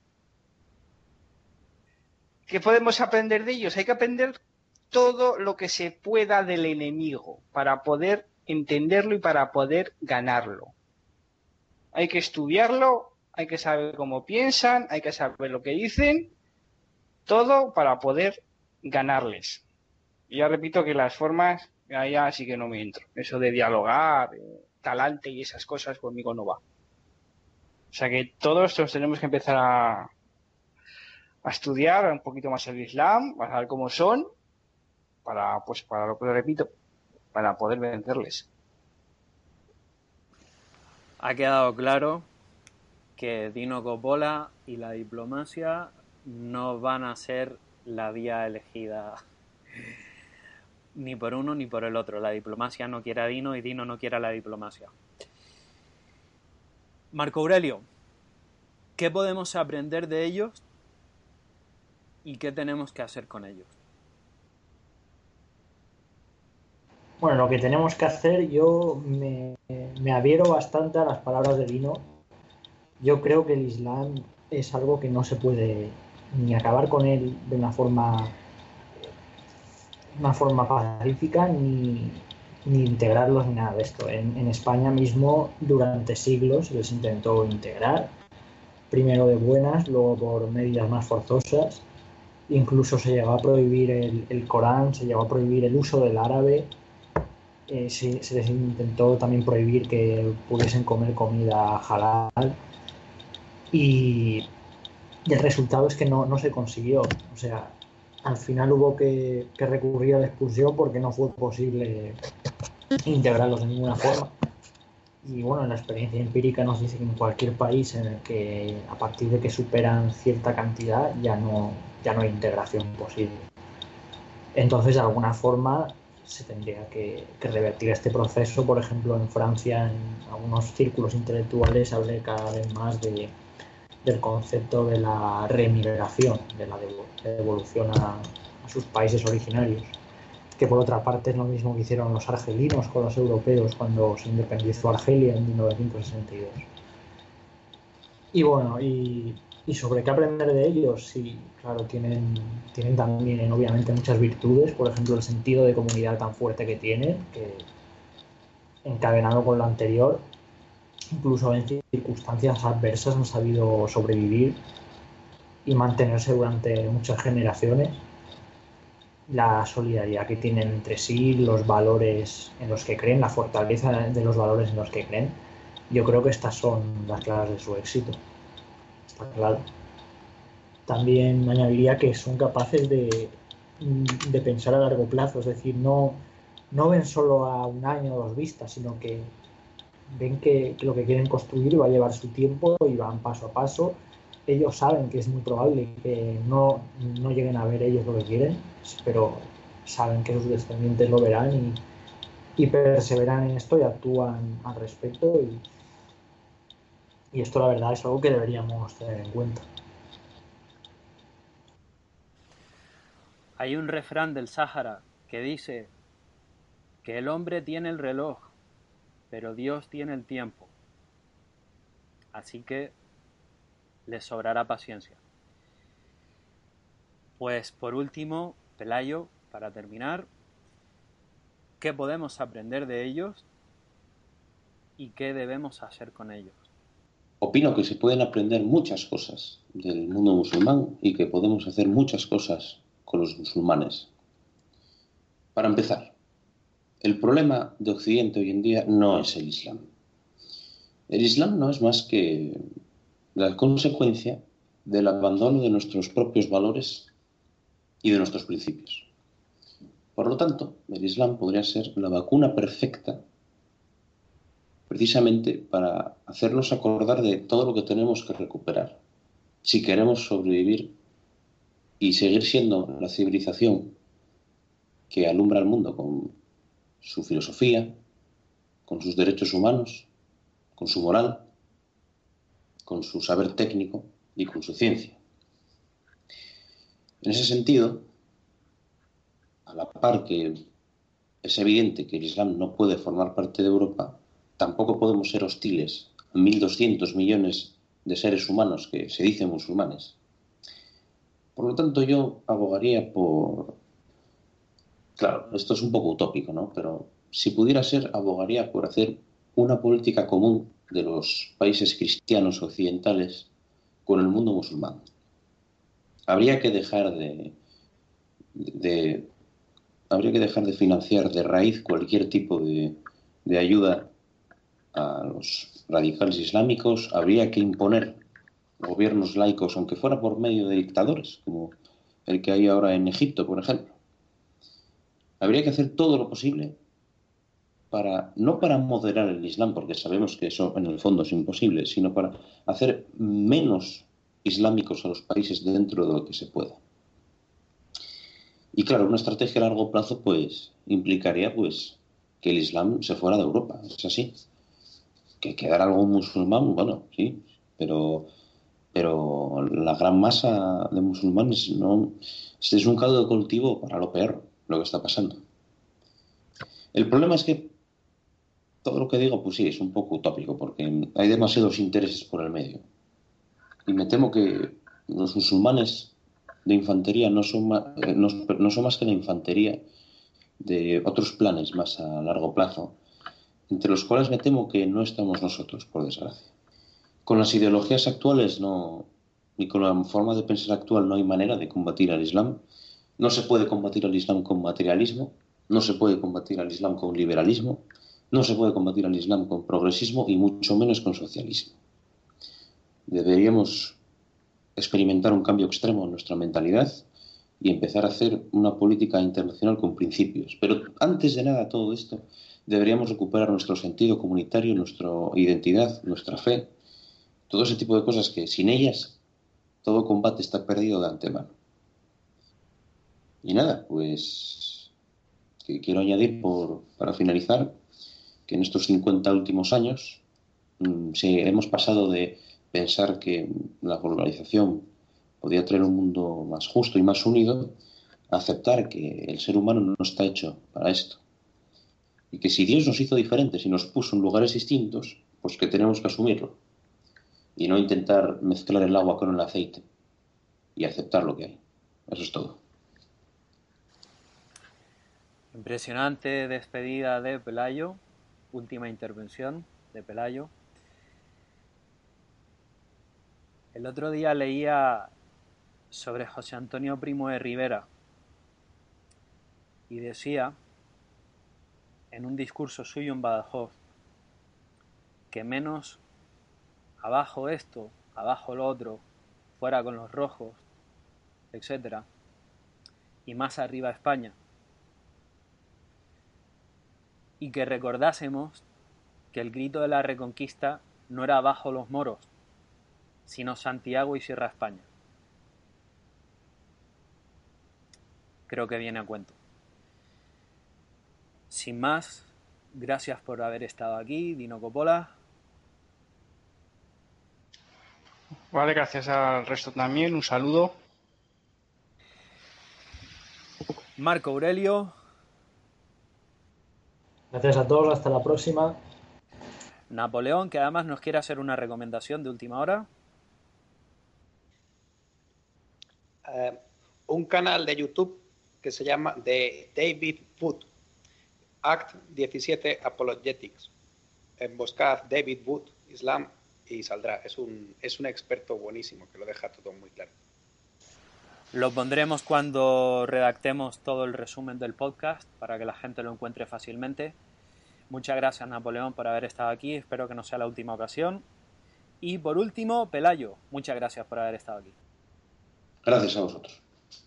¿Qué podemos aprender de ellos? Hay que aprender todo lo que se pueda del enemigo para poder entenderlo y para poder ganarlo. Hay que estudiarlo, hay que saber cómo piensan, hay que saber lo que dicen, todo para poder ganarles. Y ya repito que las formas allá sí que no me entro. Eso de dialogar, eh, talante y esas cosas conmigo no va. O sea que todos nos tenemos que empezar a, a estudiar un poquito más el Islam, a saber cómo son, para, pues, para lo que repito, para poder vencerles.
Ha quedado claro que Dino Coppola y la diplomacia no van a ser la vía elegida ni por uno ni por el otro. La diplomacia no quiere a Dino y Dino no quiere a la diplomacia. Marco Aurelio, ¿qué podemos aprender de ellos y qué tenemos que hacer con ellos?
Bueno, lo que tenemos que hacer, yo me, me adhiero bastante a las palabras de Dino. Yo creo que el Islam es algo que no se puede ni acabar con él de una forma, una forma pacífica, ni, ni integrarlos ni nada de esto. En, en España mismo, durante siglos, les intentó integrar, primero de buenas, luego por medidas más forzosas. Incluso se llegó a prohibir el, el Corán, se llegó a prohibir el uso del árabe. Eh, se, se les intentó también prohibir que pudiesen comer comida halal y, y el resultado es que no, no se consiguió. O sea, al final hubo que, que recurrir a la expulsión porque no fue posible integrarlos de ninguna forma. Y bueno, la experiencia empírica nos dice que en cualquier país en el que a partir de que superan cierta cantidad ya no, ya no hay integración posible. Entonces, de alguna forma, se tendría que, que revertir este proceso. Por ejemplo, en Francia, en algunos círculos intelectuales, se habla cada vez más de, del concepto de la remigración, de la devolución a, a sus países originarios, que por otra parte es lo mismo que hicieron los argelinos con los europeos cuando se independizó Argelia en mil novecientos sesenta y dos. Y bueno, y, y sobre qué aprender de ellos, sí, claro, tienen, tienen también obviamente muchas virtudes, por ejemplo el sentido de comunidad tan fuerte que tienen, que encadenado con lo anterior, incluso en circunstancias adversas han sabido sobrevivir y mantenerse durante muchas generaciones. La solidaridad que tienen entre sí, los valores en los que creen, la fortaleza de los valores en los que creen, yo creo que estas son las claves de su éxito. Está claro. También añadiría que son capaces de, de pensar a largo plazo, es decir, no, no ven solo a un año o dos vistas, sino que ven que, que lo que quieren construir va a llevar su tiempo y van paso a paso. Ellos saben que es muy probable que no, no lleguen a ver ellos lo que quieren, pero saben que sus descendientes lo verán y, y perseveran en esto y actúan al respecto. Y, y esto, la verdad, es algo que deberíamos tener en cuenta.
Hay un refrán del Sáhara que dice que el hombre tiene el reloj, pero Dios tiene el tiempo. Así que les sobrará paciencia. Pues por último, Pelayo, para terminar, ¿qué podemos aprender de ellos y qué debemos hacer con ellos?
Opino que se pueden aprender muchas cosas del mundo musulmán y que podemos hacer muchas cosas con los musulmanes. Para empezar, el problema de Occidente hoy en día no es el Islam. El Islam no es más que la consecuencia del abandono de nuestros propios valores y de nuestros principios. Por lo tanto, el Islam podría ser la vacuna perfecta precisamente para hacernos acordar de todo lo que tenemos que recuperar si queremos sobrevivir y seguir siendo la civilización que alumbra al mundo con su filosofía, con sus derechos humanos, con su moral, con su saber técnico y con su ciencia. En ese sentido, a la par que es evidente que el Islam no puede formar parte de Europa, tampoco podemos ser hostiles a mil doscientos millones de seres humanos que se dicen musulmanes. Por lo tanto, yo abogaría por... Claro, esto es un poco utópico, ¿no? Pero si pudiera ser, abogaría por hacer una política común de los países cristianos occidentales con el mundo musulmán. Habría que dejar de, de habría que dejar de financiar de raíz cualquier tipo de, de ayuda a los radicales islámicos. Habría que imponer gobiernos laicos, aunque fuera por medio de dictadores, como el que hay ahora en Egipto, por ejemplo. Habría que hacer todo lo posible para, no para moderar el Islam, porque sabemos que eso en el fondo es imposible, sino para hacer menos islámicos a los países dentro de lo que se pueda. Y claro, una estrategia a largo plazo pues implicaría pues que el Islam se fuera de Europa, es así. Que quedara algún musulmán, bueno, sí, pero, pero la gran masa de musulmanes no. Este es un caldo de cultivo para lo peor, lo que está pasando. El problema es que todo lo que digo, pues sí, es un poco utópico, porque hay demasiados intereses por el medio. Y me temo que los musulmanes de infantería no son más, eh, no, no son más que la infantería de otros planes más a largo plazo, entre los cuales me temo que no estamos nosotros, por desgracia. Con las ideologías actuales no, ni con la forma de pensar actual no hay manera de combatir al Islam. No se puede combatir al Islam con materialismo, no se puede combatir al Islam con liberalismo, no se puede combatir al Islam con progresismo y mucho menos con socialismo. Deberíamos experimentar un cambio extremo en nuestra mentalidad y empezar a hacer una política internacional con principios. Pero antes de nada todo esto, deberíamos recuperar nuestro sentido comunitario, nuestra identidad, nuestra fe, todo ese tipo de cosas que sin ellas todo combate está perdido de antemano. Y nada, pues que quiero añadir por, para finalizar que en estos cincuenta últimos años mmm, sí, hemos pasado de pensar que la globalización podía traer un mundo más justo y más unido a aceptar que el ser humano no está hecho para esto. Y que si Dios nos hizo diferentes y nos puso en lugares distintos, pues que tenemos que asumirlo. Y no intentar mezclar el agua con el aceite. Y aceptar lo que hay. Eso es todo.
Impresionante despedida de Pelayo. Última intervención de Pelayo. El otro día leía sobre José Antonio Primo de Rivera y decía en un discurso suyo en Badajoz que menos abajo esto, abajo lo otro, fuera con los rojos, etcétera, y más arriba España. Y que recordásemos que el grito de la Reconquista no era abajo los moros, sino Santiago y Sierra España. Creo que viene a cuento. Sin más, gracias por haber estado aquí, Dino Coppola.
Vale, gracias al resto también, un saludo.
Marco Aurelio.
Gracias a todos, hasta la próxima.
Napoleón, que además nos quiere hacer una recomendación de última hora.
Uh, un canal de YouTube que se llama de David Wood, Act diecisiete Apologetics. En buscad David Wood, Islam, y saldrá. Es un, es un experto buenísimo que lo deja todo muy claro.
Lo pondremos cuando redactemos todo el resumen del podcast para que la gente lo encuentre fácilmente. Muchas gracias, Napoleón, por haber estado aquí. Espero que no sea la última ocasión. Y por último, Pelayo, muchas gracias por haber estado aquí.
Gracias a vosotros.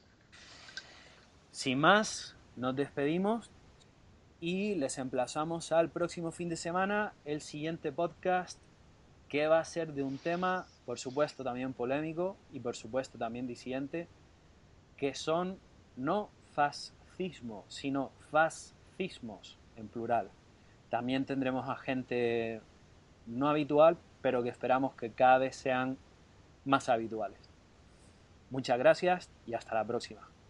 Sin más, nos despedimos y les emplazamos al próximo fin de semana, el siguiente podcast, que va a ser de un tema, por supuesto, también polémico y por supuesto también disidente, que son no fascismo, sino fascismos en plural. También tendremos a gente no habitual, pero que esperamos que cada vez sean más habituales. Muchas gracias y hasta la próxima.